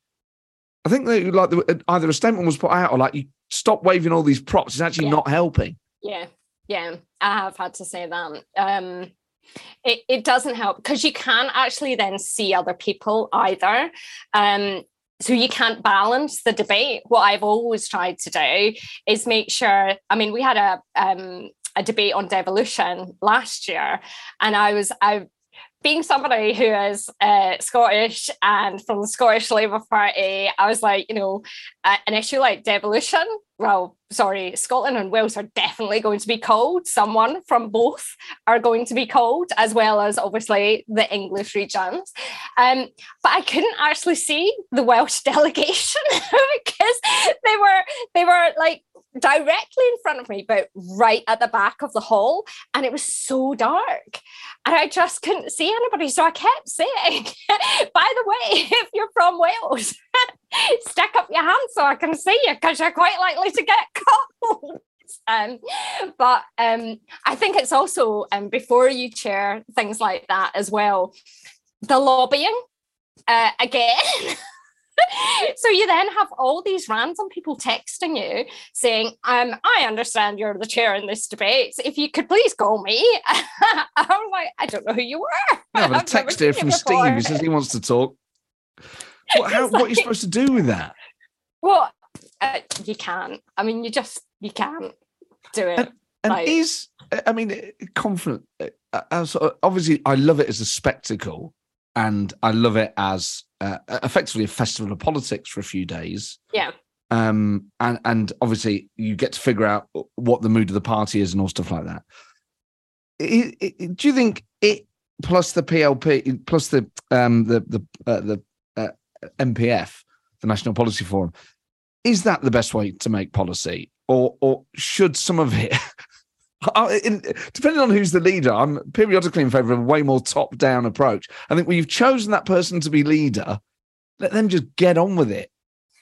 I think that like the, either a statement was put out or like, you stop waving all these props. It's actually yeah. not helping. Yeah, yeah, I have had to say that. Um, it, it doesn't help because you can't actually then see other people either. Um, So you can't balance the debate. What I've always tried to do is make sure, I mean, we had a um, a debate on devolution last year, and I was, I, being somebody who is uh, Scottish and from the Scottish Labour Party, I was like, you know, uh, an issue like devolution, well, sorry, Scotland and Wales are definitely going to be called. Someone from both are going to be called, as well as obviously the English regions. Um, but I couldn't actually see the Welsh delegation because they were they were like directly in front of me, but right at the back of the hall, and it was so dark, and I just couldn't see anybody. So I kept saying, "By the way, if you're from Wales, stick up your hand so I can see you, because you're quite likely to get caught." Um, but um, I think it's also, um, before you chair things like that as well, the lobbying uh, again. So you then have all these random people texting you saying, um, I understand you're the chair in this debate. So if you could please call me. I'm like, I don't know who you are. I have a text here from Steve. He says he wants to talk. What, how, like, what are you supposed to do with that? Well, uh, you can't. I mean, you just, you can't do it. And, and like, is, I mean, confident. Uh, obviously, I love it as a spectacle. And I love it as uh, effectively a festival of politics for a few days. Yeah. Um, and, and obviously you get to figure out what the mood of the party is and all stuff like that. It, it, do you think it plus the P L P plus the um, the the uh, the uh, M P F, the National Policy Forum, is that the best way to make policy, or or should some of it? In, depending on who's the leader, I'm periodically in favour of a way more top-down approach. I think when you've chosen that person to be leader, let them just get on with it.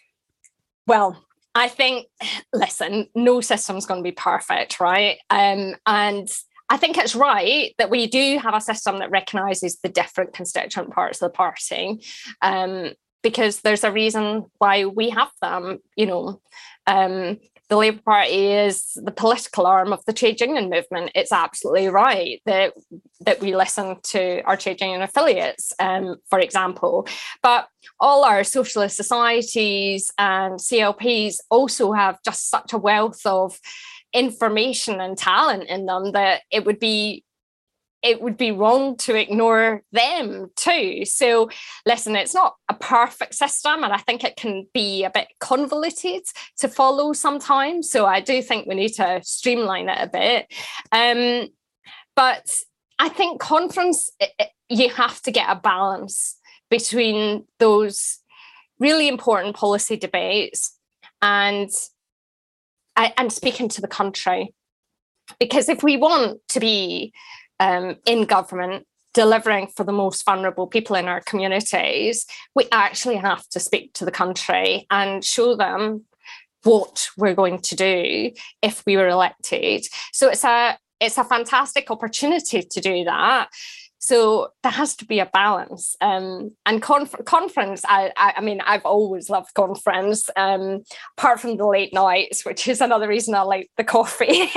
Well, I think, listen, no system's going to be perfect, right? Um, and I think it's right that we do have a system that recognises the different constituent parts of the party, um, because there's a reason why we have them, you know. Um, The Labour Party is the political arm of the trade union movement. It's absolutely right that, that we listen to our trade union affiliates, um, for example. But all our socialist societies and C L Ps also have just such a wealth of information and talent in them that it would be it would be wrong to ignore them too. So listen, it's not a perfect system, and I think it can be a bit convoluted to follow sometimes. So I do think we need to streamline it a bit. Um, but I think conference, it, you have to get a balance between those really important policy debates and, and speaking to the country. Because if we want to be Um, in government, delivering for the most vulnerable people in our communities, we actually have to speak to the country and show them what we're going to do if we were elected. So it's a it's a fantastic opportunity to do that. So there has to be a balance. Um, and conf- conference, I, I, I mean, I've always loved conference, um, apart from the late nights, which is another reason I like the coffee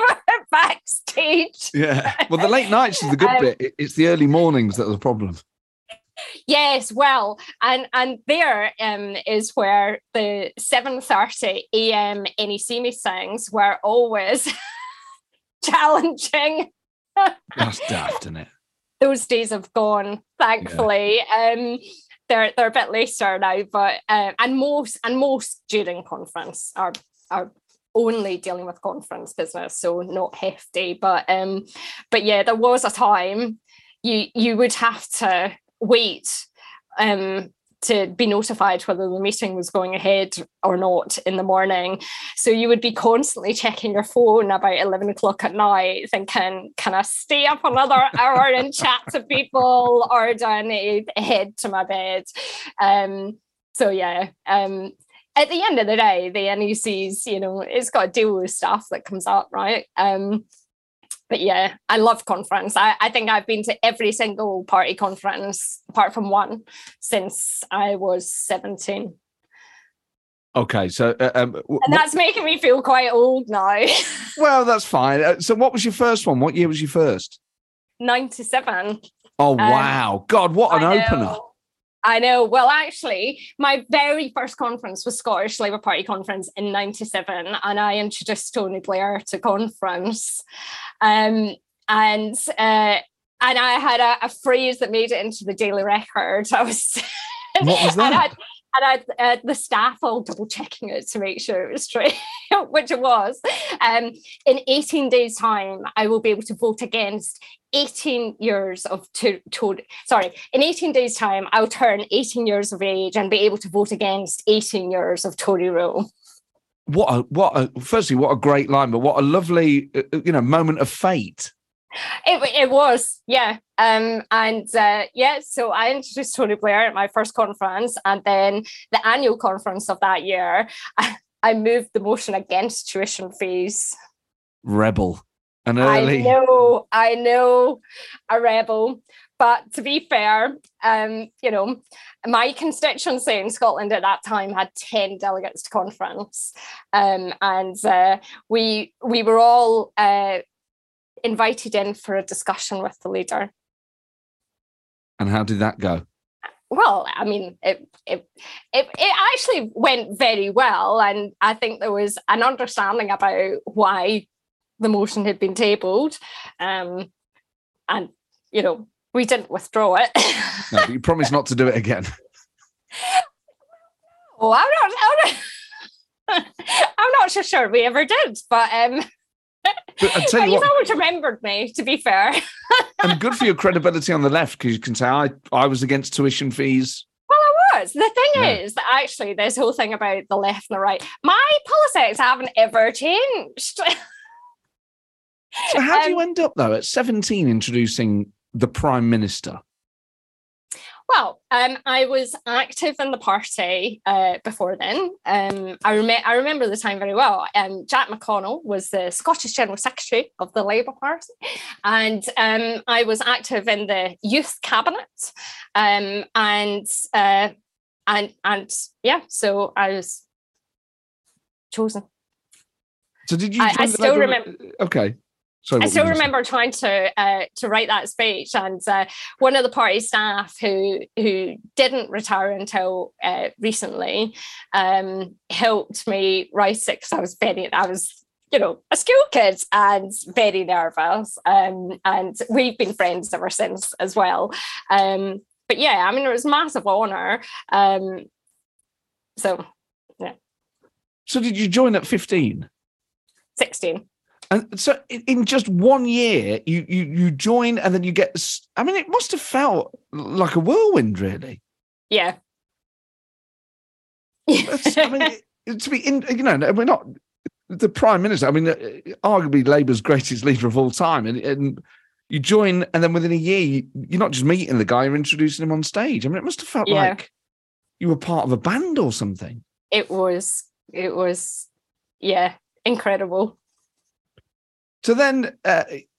backstage. Yeah. Well, the late nights is the good um, bit. It's the early mornings that are the problem. Yes, well, and and there um, is where the seven thirty a.m. N E C meetings were always challenging. That's daft, isn't it? Those days have gone, thankfully. Yeah. Um, they're they're a bit later now, but uh, and most and most during conference are are only dealing with conference business, so not hefty. But um, but yeah, there was a time you you would have to wait um, to be notified whether the meeting was going ahead or not in the morning. So you would be constantly checking your phone about eleven o'clock at night, thinking, can I stay up another hour and chat to people, or do I need to head to my bed? Um, so yeah, um, at the end of the day, the N E C's, you know, it's got to deal with stuff that comes up, right? Um, But yeah, I love conference. I, I think I've been to every single party conference, apart from one, since I was seventeen. Okay, so... Uh, um, w- and that's making me feel quite old now. Well, that's fine. Uh, so what was your first one? What year was your first? ninety-seven. Oh, wow. Um, God, what an I opener. Know. I know. Well, actually, my very first conference was Scottish Labour Party conference in ninety-seven, and I introduced Tony Blair to conference. Um, and uh, and I had a, a phrase that made it into the Daily Record. I was what was that? and I, and I, uh, the staff all double checking it to make sure it was true, which it was. Um, in eighteen days' time, I will be able to vote against eighteen years of to, to sorry in eighteen days time I'll turn eighteen years of age and be able to vote against eighteen years of Tory rule. What a what a firstly what a great line, but what a lovely you know moment of fate. It, it was, yeah. Um, and uh, yeah, so I introduced Tony Blair at my first conference, and then the annual conference of that year, I, I moved the motion against tuition fees. Rebel. An early... I know, I know, a rebel. But to be fair, um, you know, my constituency in Scotland at that time had ten delegates to conference, um, and uh, we we were all uh, invited in for a discussion with the leader. And how did that go? Well, I mean, it it it, it actually went very well, and I think there was an understanding about why the motion had been tabled, um, and you know, we didn't withdraw it. No, but you promised not to do it again. Oh, I'm not. I'm not, I'm not so sure we ever did, but um, but I'll tell but you you've what, always remembered me. To be fair, and good for your credibility on the left, because you can say I I was against tuition fees. Well, I was. The thing Yeah. is that actually, this whole thing about the left and the right, my politics haven't ever changed. So how do you Um, end up, though, at seventeen introducing the Prime Minister? Well, um, I was active in the party uh, before then. Um, I, rem- I remember the time very well. Um, Jack McConnell was the Scottish General Secretary of the Labour Party, and um, I was active in the Youth Cabinet. Um, and uh, and and yeah, so I was chosen. So did you? I- join I the still Labour- remember- Okay. Sorry, I what still were you gonna say? remember trying to uh, to write that speech, and uh, one of the party staff who who didn't retire until uh, recently um, helped me write it, because I was very I was you know a school kid and very nervous, um, and we've been friends ever since as well. Um, but yeah, I mean, it was a massive honour. Um, so yeah, So did you join at fifteen? sixteen. And so in- in just one year, you you you join and then you get... s- I mean, it must have felt like a whirlwind, really. Yeah. That's, I mean, it- to be in, you know, we're not the Prime Minister. I mean, uh, arguably Labour's greatest leader of all time. And, and you join, and then within a year, you, you're not just meeting the guy, you're introducing him on stage. I mean, it must have felt Yeah. like you were part of a band or something. It was, it was, yeah, incredible. So then, uh,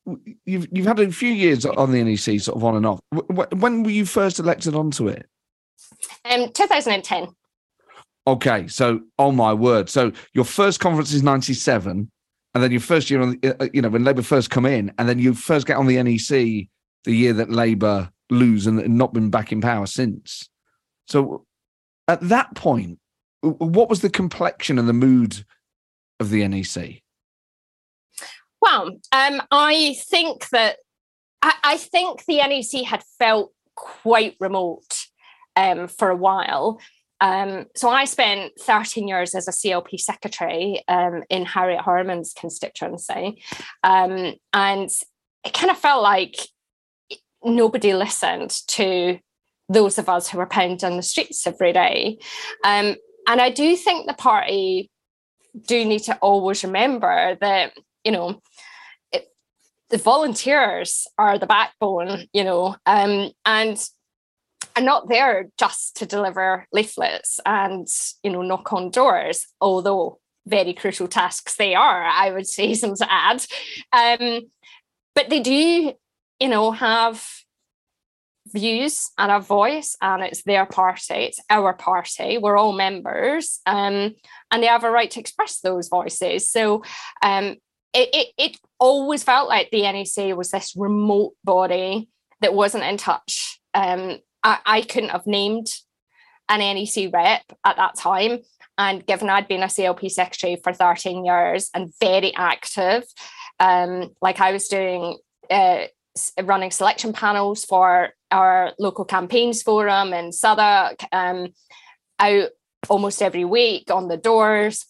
you've you've had a few years on the N E C, sort of on and off. When were you first elected onto it? Um, two thousand ten. Okay, so oh my word! So your first conference is ninety-seven, and then your first year on, the, you know, when Labour first come in, and then you first get on the N E C the year that Labour lose and not been back in power since. So at that point, what was the complexion and the mood of the N E C? Well, um, I think that I, I think the N E C had felt quite remote um, for a while. Um, so I spent thirteen years as a C L P secretary um, in Harriet Harman's constituency, um, and it kind of felt like nobody listened to those of us who were pounding the streets every day. Um, and I do think the party do need to always remember that, you know, it, the volunteers are the backbone, you know, um, and are not there just to deliver leaflets and, you know, knock on doors, although very crucial tasks they are, I would say, some to add. Um, but they do, you know, have views and a voice, and it's their party, it's our party, we're all members, um, and they have a right to express those voices. So um, it, it, it always felt like the N E C was this remote body that wasn't in touch. Um, I, I couldn't have named an N E C rep at that time, and given I'd been a C L P secretary for thirteen years and very active, um, like I was doing uh, running selection panels for our local campaigns forum in Southwark, um, out almost every week on the doors.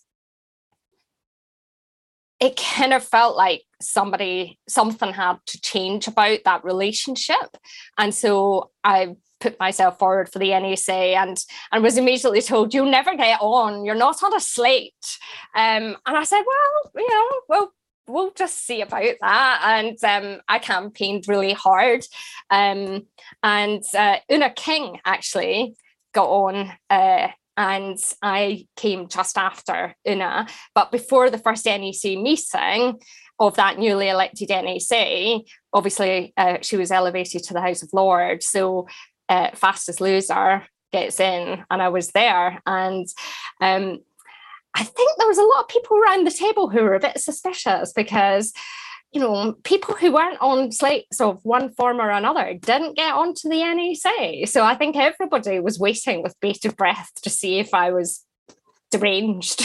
It kind of felt like somebody, something had to change about that relationship. And so I put myself forward for the N E C and, and was immediately told, you'll never get on, you're not on a slate. Um, and I said, well, you know, well, we'll just see about that. And um, I campaigned really hard. Um, and uh, Una King actually got on uh, and I came just after Una. But before the first N E C meeting of that newly elected N E C, obviously uh, she was elevated to the House of Lords. So uh, fastest loser gets in, and I was there. And um, I think there was a lot of people around the table who were a bit suspicious because, you know, people who weren't on slates of one form or another didn't get onto the N E C. So I think everybody was waiting with bated breath to see if I was deranged.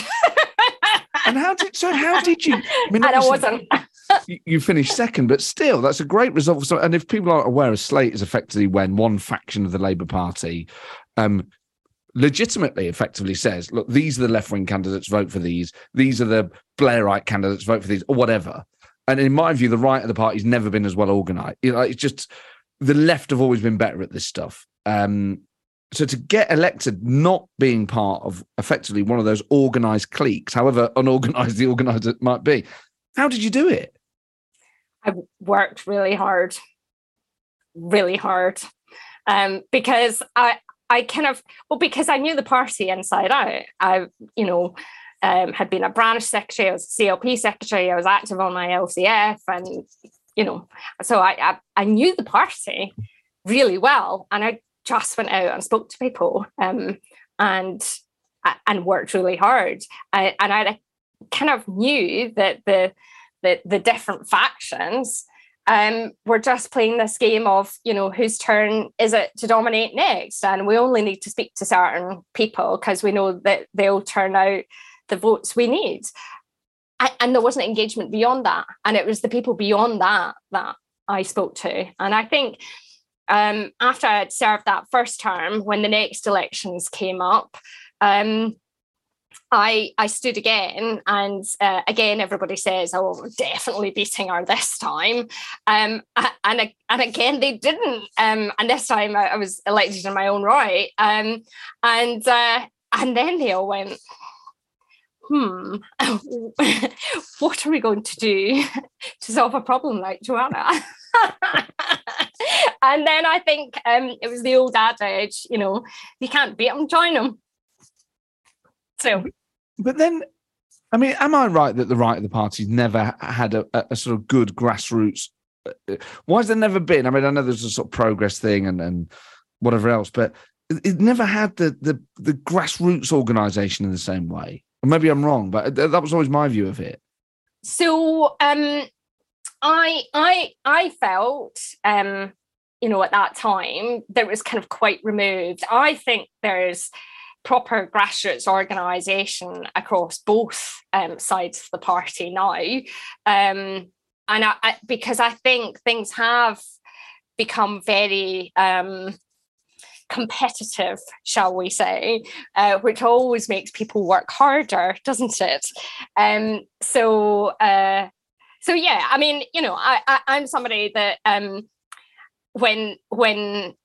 And how did so? How did you? I mean, and I wasn't. you, you finished second, but still, that's a great result. So, and if people aren't aware, a slate is effectively when one faction of the Labour Party um, legitimately, effectively says, "Look, these are the left-wing candidates. Vote for these. These are the Blairite candidates. Vote for these, or whatever." And in my view, the right of the party's never been as well organised. You know, it's just the left have always been better at this stuff. Um, so to get elected, not being part of effectively one of those organised cliques, however unorganised the organiser might be, how did you do it? I worked really hard, really hard, um, because I, I kind of, well, because I knew the party inside out. I, you know, um, had been a branch secretary, I was a C L P secretary, I was active on my L C F, and, you know, so I, I, I knew the party really well, and I just went out and spoke to people, um, and and worked really hard. I, and I kind of knew that the the, the different factions um, were just playing this game of, you know, whose turn is it to dominate next? And we only need to speak to certain people because we know that they'll turn out the votes we need. And there wasn't engagement beyond that. And it was the people beyond that that I spoke to. And I think um, after I'd served that first term, when the next elections came up, um, I I stood again, and uh, again everybody says, "Oh, we're definitely beating her this time," um, and and again they didn't. Um, and this time I, I was elected in my own right, um, and uh, and then they all went, "Hmm, what are we going to do to solve a problem like Joanna?" And then I think um, it was the old adage, you know, you can't beat them, join them. So. But then, I mean, am I right that the right of the party's never had a, a sort of good grassroots Why has there never been? I mean, I know there's a sort of progress thing and, and whatever else, but it, it never had the, the the grassroots organisation in the same way. Or maybe I'm wrong, but that was always my view of it. So um, I I I felt um, you know, at that time that it was kind of quite removed. I think there's proper grassroots organisation across both um, sides of the party now. Um, and I, I, because I think things have become very um, competitive, shall we say, uh, which always makes people work harder, doesn't it? Um, so, uh, so yeah, I mean, you know, I, I, I'm somebody that um, when when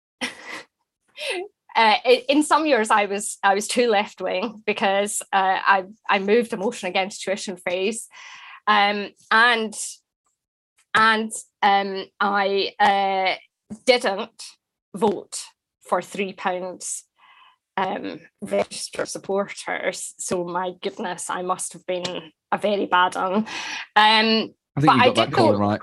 uh, in some years I was I was too left wing because uh, I I moved a motion against tuition fees, um, and and um, I uh, didn't vote for three pounds um, register supporters. So my goodness, I must have been a very bad one. Um, I think you got that call right.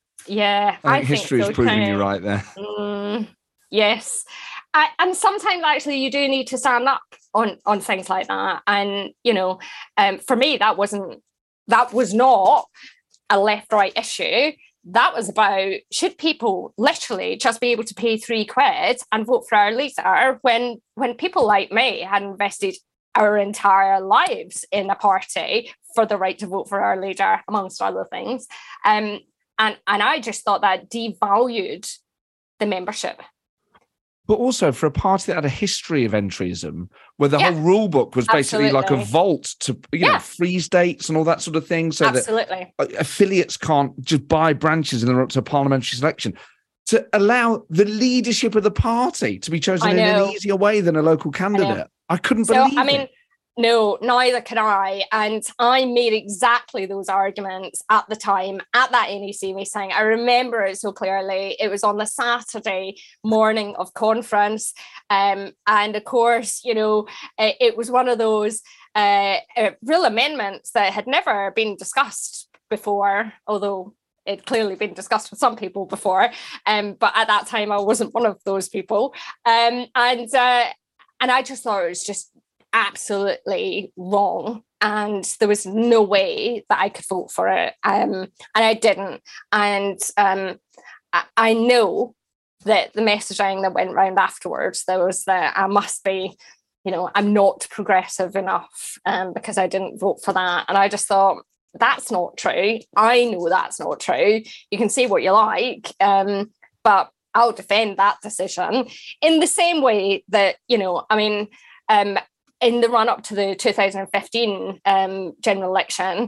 Yeah, I think I history think so, is proving you right there. Mm, yes. I, and sometimes actually you do need to stand up on, on things like that. And, you know, um, for me, that wasn't, that was not a left-right issue. That was about, should people literally just be able to pay three quid and vote for our leader when, when people like me had invested our entire lives in a party for the right to vote for our leader, amongst other things. Um, and, and I just thought that devalued the membership. But also for a party that had a history of entryism, where the yeah, whole rule book was basically absolutely. like a vault to, you yeah. know, freeze dates and all that sort of thing. So absolutely. that affiliates can't just buy branches in the run up to a parliamentary selection. To allow the leadership of the party to be chosen in an easier way than a local candidate. I, I couldn't so, believe I mean, it. No, neither can I. And I made exactly those arguments at the time at that N E C meeting. I remember it so clearly. It was on the Saturday morning of conference. Um, and of course, you know, it, it was one of those uh, uh, real amendments that had never been discussed before, although it'd clearly been discussed with some people before. Um, but at that time, I wasn't one of those people. Um, and uh, and I just thought it was just absolutely wrong, and there was no way that I could vote for it, um, and I didn't. And um, I, I know that the messaging that went round afterwards, there was that I must be, you know, I'm not progressive enough um, because I didn't vote for that. And I just thought, that's not true. I know that's not true. You can say what you like, um, but I'll defend that decision in the same way that, you know, I mean, um, in the run-up to the two thousand fifteen um, general election,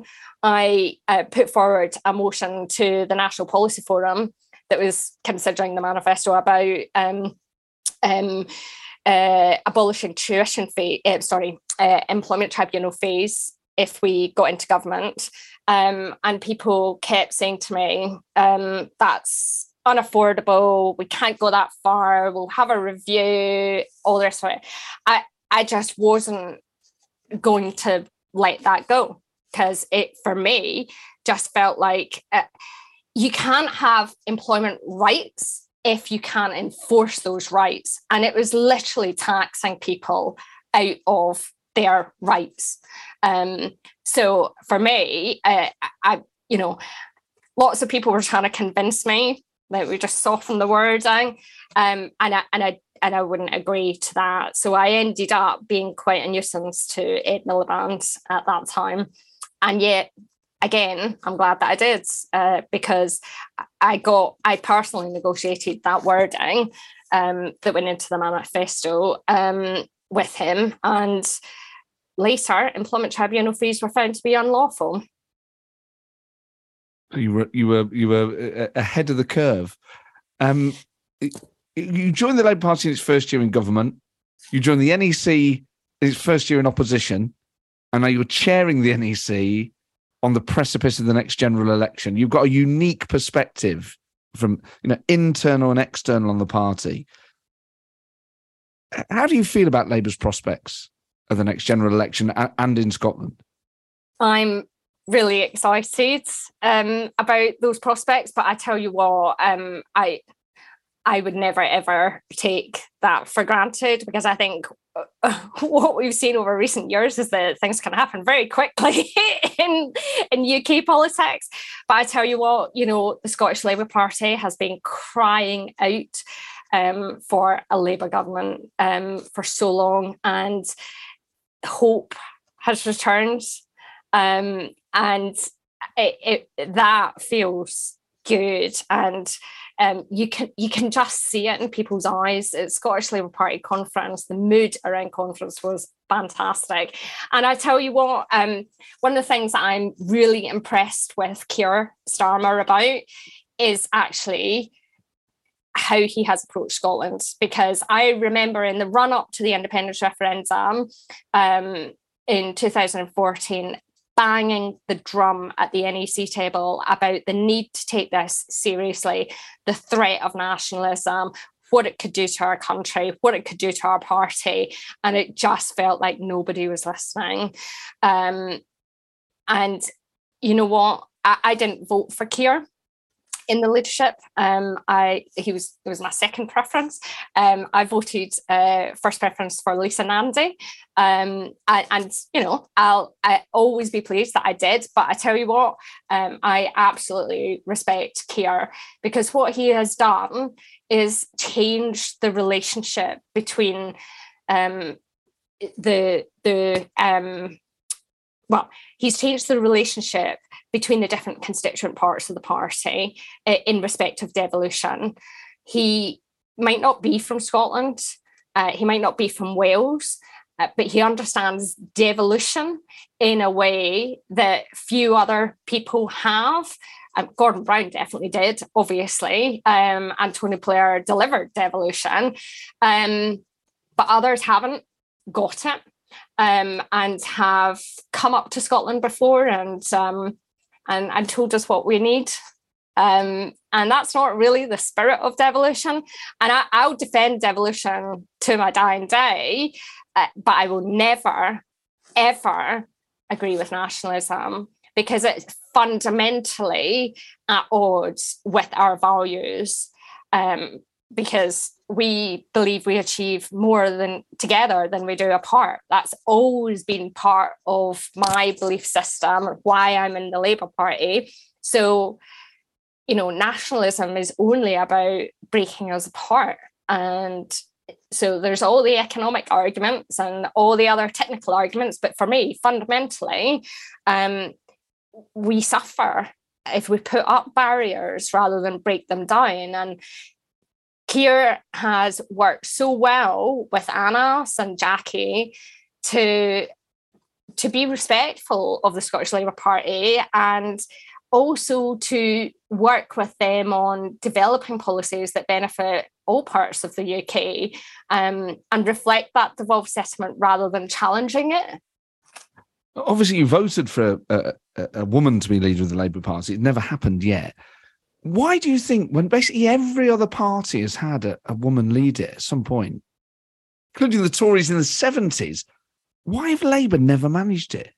I uh, put forward a motion to the National Policy Forum that was considering the manifesto about um, um, uh, abolishing tuition fee, uh, sorry, uh, employment tribunal fees if we got into government. Um, and people kept saying to me, um, that's unaffordable, we can't go that far, we'll have a review, all the rest of it. I, I just wasn't going to let that go, because it, for me, just felt like uh, you can't have employment rights if you can't enforce those rights. And it was literally taxing people out of their rights. Um, so for me, uh, I, you know, lots of people were trying to convince me that we just soften the wording, um, and I, and I and I wouldn't agree to that. So I ended up being quite a nuisance to Ed Miliband at that time. And yet, again, I'm glad that I did, uh, because I got, I personally negotiated that wording um, that went into the manifesto um, with him. And later, employment tribunal fees were found to be unlawful. You were you were you were ahead of the curve. Um, you joined the Labour Party in its first year in government. You joined the N E C in its first year in opposition, and now you're chairing the N E C on the precipice of the next general election. You've got a unique perspective from, you know, internal and external on the party. How do you feel about Labour's prospects of the next general election and in Scotland? I'm really excited um, about those prospects. But I tell you what, um, I I would never ever take that for granted, because I think what we've seen over recent years is that things can happen very quickly in in U K politics. But I tell you what, you know, the Scottish Labour Party has been crying out um, for a Labour government um, for so long, and hope has returned, um, and it, it, that feels good. And Um, you can you can just see it in people's eyes. At Scottish Labour Party conference, the mood around conference was fantastic. And I tell you what, um, one of the things that I'm really impressed with Keir Starmer about is actually how he has approached Scotland. Because I remember in the run-up to the independence referendum um, in two thousand fourteen, banging the drum at the N E C table about the need to take this seriously, the threat of nationalism, what it could do to our country, what it could do to our party. And it just felt like nobody was listening. Um, and you know what? I, I didn't vote for Keir in the leadership. Um, I he was it was my second preference. Um, I voted uh, first preference for Lisa Nandy, um, and, and you know I'll I always be pleased that I did. But I tell you what, um, I absolutely respect Keir, because what he has done is change the relationship between um, the the um, well, he's changed the relationship between the different constituent parts of the party in respect of devolution. He might not be from Scotland, uh, he might not be from Wales, uh, but he understands devolution in a way that few other people have. Um, Gordon Brown definitely did, obviously, um, and Tony Blair delivered devolution, um, but others haven't got it. Um, and have come up to Scotland before and um, and, and told us what we need. Um, and that's not really the spirit of devolution. And I, I'll defend devolution to my dying day, uh, but I will never, ever agree with nationalism, because it's fundamentally at odds with our values. Um, because we believe we achieve more than together than we do apart. That's always been part of my belief system, or why I'm in the Labour Party. So, you know, nationalism is only about breaking us apart. And so there's all the economic arguments and all the other technical arguments. But for me, fundamentally, um, we suffer if we put up barriers rather than break them down. And Keir has worked so well with Anas and Jackie to, to be respectful of the Scottish Labour Party, and also to work with them on developing policies that benefit all parts of the U K, um, and reflect that devolved settlement rather than challenging it. Obviously, you voted for a, a, a woman to be leader of the Labour Party. It never happened yet. Why do you think, when basically every other party has had a, a woman leader at some point, including the Tories in the seventies, why have Labour never managed it?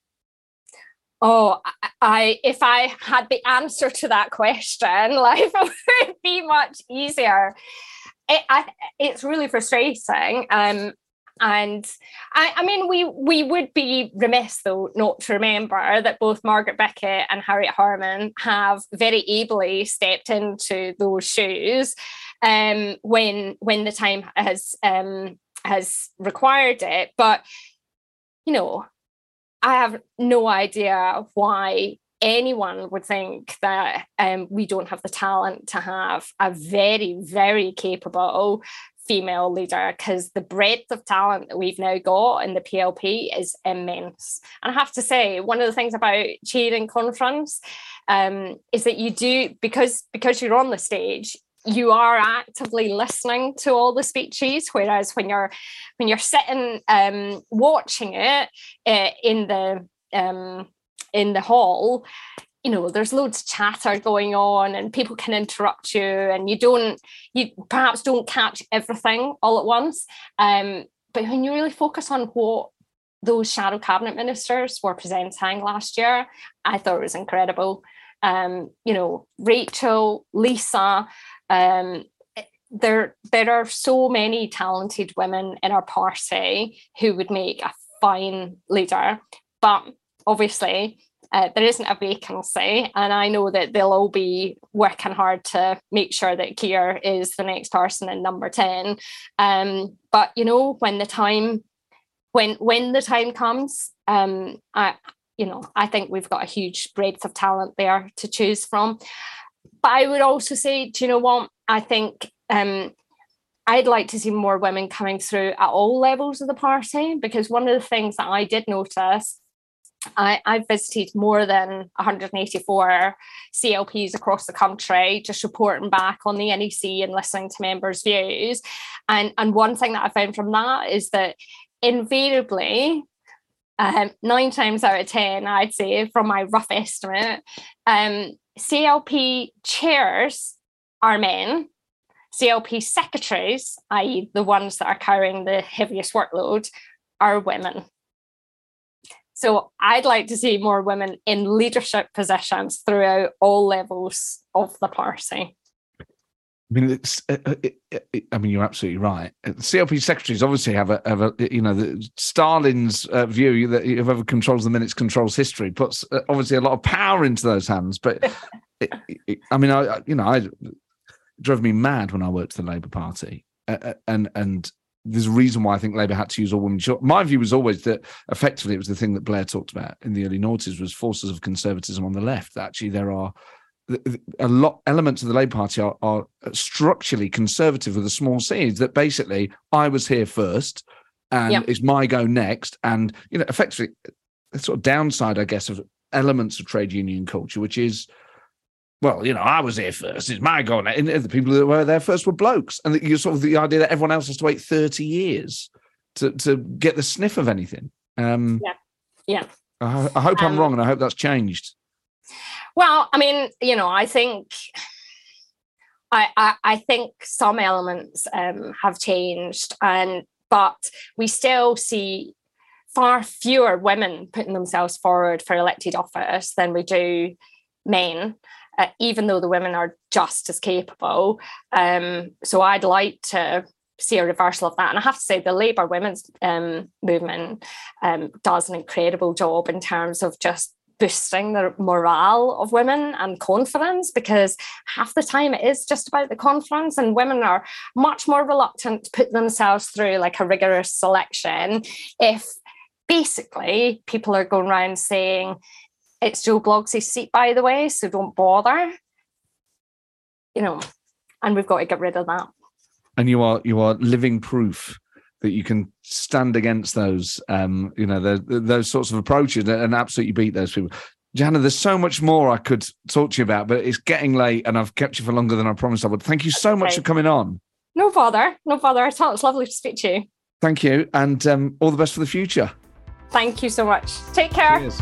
Oh, I if I had the answer to that question, life would be much easier. It, I, it's really frustrating. Um, and I, I mean, we we would be remiss, though, not to remember that both Margaret Bickett and Harriet Harman have very ably stepped into those shoes um, when when the time has um, has required it. But, you know, I have no idea why anyone would think that um, we don't have the talent to have a very, very capable female leader, because the breadth of talent that we've now got in the P L P is immense. And I have to say, one of the things about chairing conference um, is that you do, because because you're on the stage, you are actively listening to all the speeches, whereas when you're when you're sitting um, watching it uh, in the um, in the hall, you know, there's loads of chatter going on and people can interrupt you, and you don't, you perhaps don't catch everything all at once. Um, but when you really focus on what those shadow cabinet ministers were presenting last year, I thought it was incredible. Um, you know, Rachel, Lisa, um, there, there are so many talented women in our party who would make a fine leader, but obviously uh, there isn't a vacancy, and I know that they'll all be working hard to make sure that Keir is the next person in number ten. Um, but you know, when the time, when when the time comes, um, I, you know, I think we've got a huge breadth of talent there to choose from. But I would also say, do you know what? I think um, I'd like to see more women coming through at all levels of the party, because one of the things that I did notice, I, I visited more than one hundred eighty-four C L Ps across the country, just reporting back on the N E C and listening to members' views. And, and one thing that I found from that is that invariably, um, nine times out of ten, I'd say, from my rough estimate, um, C L P chairs are men. C L P secretaries, that is the ones that are carrying the heaviest workload, are women. So I'd like to see more women in leadership positions throughout all levels of the party. I mean, it's. Uh, it, it, I mean, you're absolutely right. C L P secretaries obviously have a, have a you know, the, Stalin's uh, view that whoever controls the minutes controls history, puts uh, obviously a lot of power into those hands. But it, it, I mean, I you know, I it drove me mad when I worked for the Labour Party, uh, and and. There's a reason why I think Labour had to use all women. My view was always that effectively it was the thing that Blair talked about in the early noughties was forces of conservatism on the left. Actually, there are a lot elements of the Labour Party are, are structurally conservative with a small c. That basically I was here first, and yep. it's my go next. And you know, effectively, the sort of downside, I guess, of elements of trade union culture, which is, well, you know, I was here first. It's my goal. And the people that were there first were blokes. And you're sort of the idea that everyone else has to wait thirty years to, to get the sniff of anything. Um, yeah. Yeah. I, I hope um, I'm wrong, and I hope that's changed. Well, I mean, you know, I think I, I, I think some elements um, have changed, and but we still see far fewer women putting themselves forward for elected office than we do men. Uh, even though the women are just as capable. Um, so I'd like to see a reversal of that. And I have to say the Labour women's um, movement um, does an incredible job in terms of just boosting the morale of women and confidence, because half the time it is just about the confidence, and women are much more reluctant to put themselves through like a rigorous selection if basically people are going around saying, it's Joe Blogg's seat, by the way, so don't bother. You know, and we've got to get rid of that. And you are you are living proof that you can stand against those, um, you know, the, those sorts of approaches and absolutely beat those people. Johanna, there's so much more I could talk to you about, but it's getting late, and I've kept you for longer than I promised I would. Thank you so much okay. for coming on. No bother, no bother at all. It's lovely to speak to you. Thank you, and um, all the best for the future. Thank you so much. Take care. Cheers.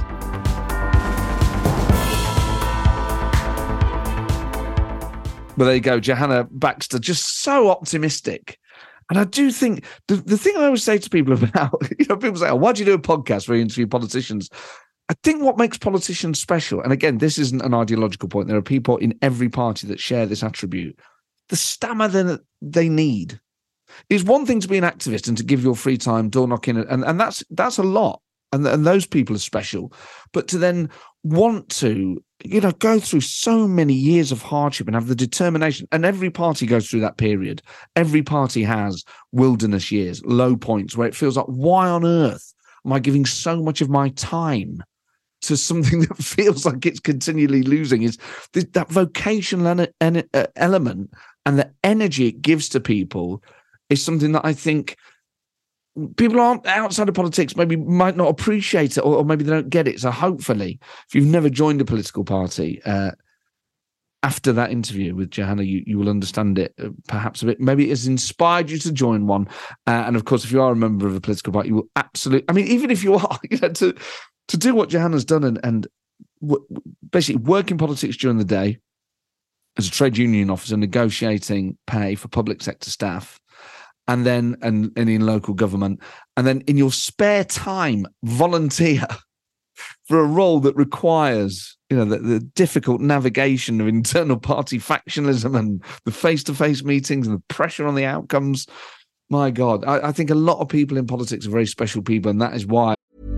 Well, there you go. Johanna Baxter, just so optimistic. And I do think the, the thing I always say to people about, you know, people say, oh, why do you do a podcast where you interview politicians? I think what makes politicians special, and again, this isn't an ideological point. There are people in every party that share this attribute. The stamina that they need. It's one thing to be an activist and to give your free time door knocking, and, and that's that's a lot. And, and those people are special. But to then want to, you know, go through so many years of hardship and have the determination, and every party goes through that period. Every party has wilderness years, low points where it feels like, why on earth am I giving so much of my time to something that feels like it's continually losing? Is that vocational element and the energy it gives to people is something that I think people aren't outside of politics, maybe might not appreciate it, or, or maybe they don't get it. So hopefully, if you've never joined a political party, uh, after that interview with Johanna, you, you will understand it uh, perhaps a bit. Maybe it has inspired you to join one. Uh, and of course, if you are a member of a political party, you will absolutely, I mean, even if you are, you know, to, to do what Johanna's done and, and w- basically work in politics during the day as a trade union officer, negotiating pay for public sector staff, and then and, and in local government, and then in your spare time, volunteer for a role that requires, you know, the, the difficult navigation of internal party factionalism and the face-to-face meetings and the pressure on the outcomes. My God, I, I think a lot of people in politics are very special people, and that is why.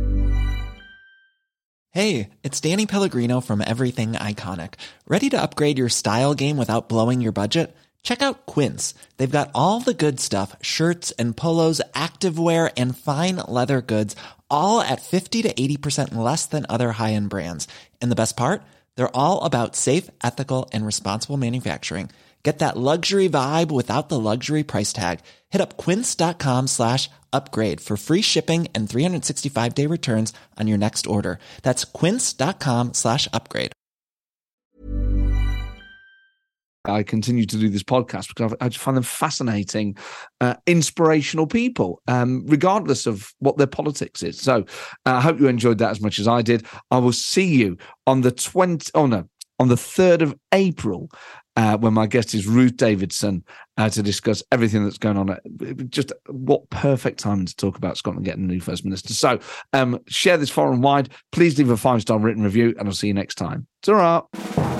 Hey, it's Danny Pellegrino from Everything Iconic. Ready to upgrade your style game without blowing your budget? Check out Quince. They've got all the good stuff, shirts and polos, activewear, and fine leather goods, all at fifty to eighty percent less than other high-end brands. And the best part? They're all about safe, ethical, and responsible manufacturing. Get that luxury vibe without the luxury price tag. Hit up quince.com slash upgrade for free shipping and three sixty-five day returns on your next order. That's quince.com slash upgrade. I continue to do this podcast because I just find them fascinating, uh, inspirational people, um, regardless of what their politics is. So uh, I hope you enjoyed that as much as I did. I will see you on the twentieth, oh no, on the third of April, uh, when my guest is Ruth Davidson, uh, to discuss everything that's going on. Just what perfect time to talk about Scotland getting a new First Minister. So um, share this far and wide. Please leave a five-star written review, and I'll see you next time. Ta-ra!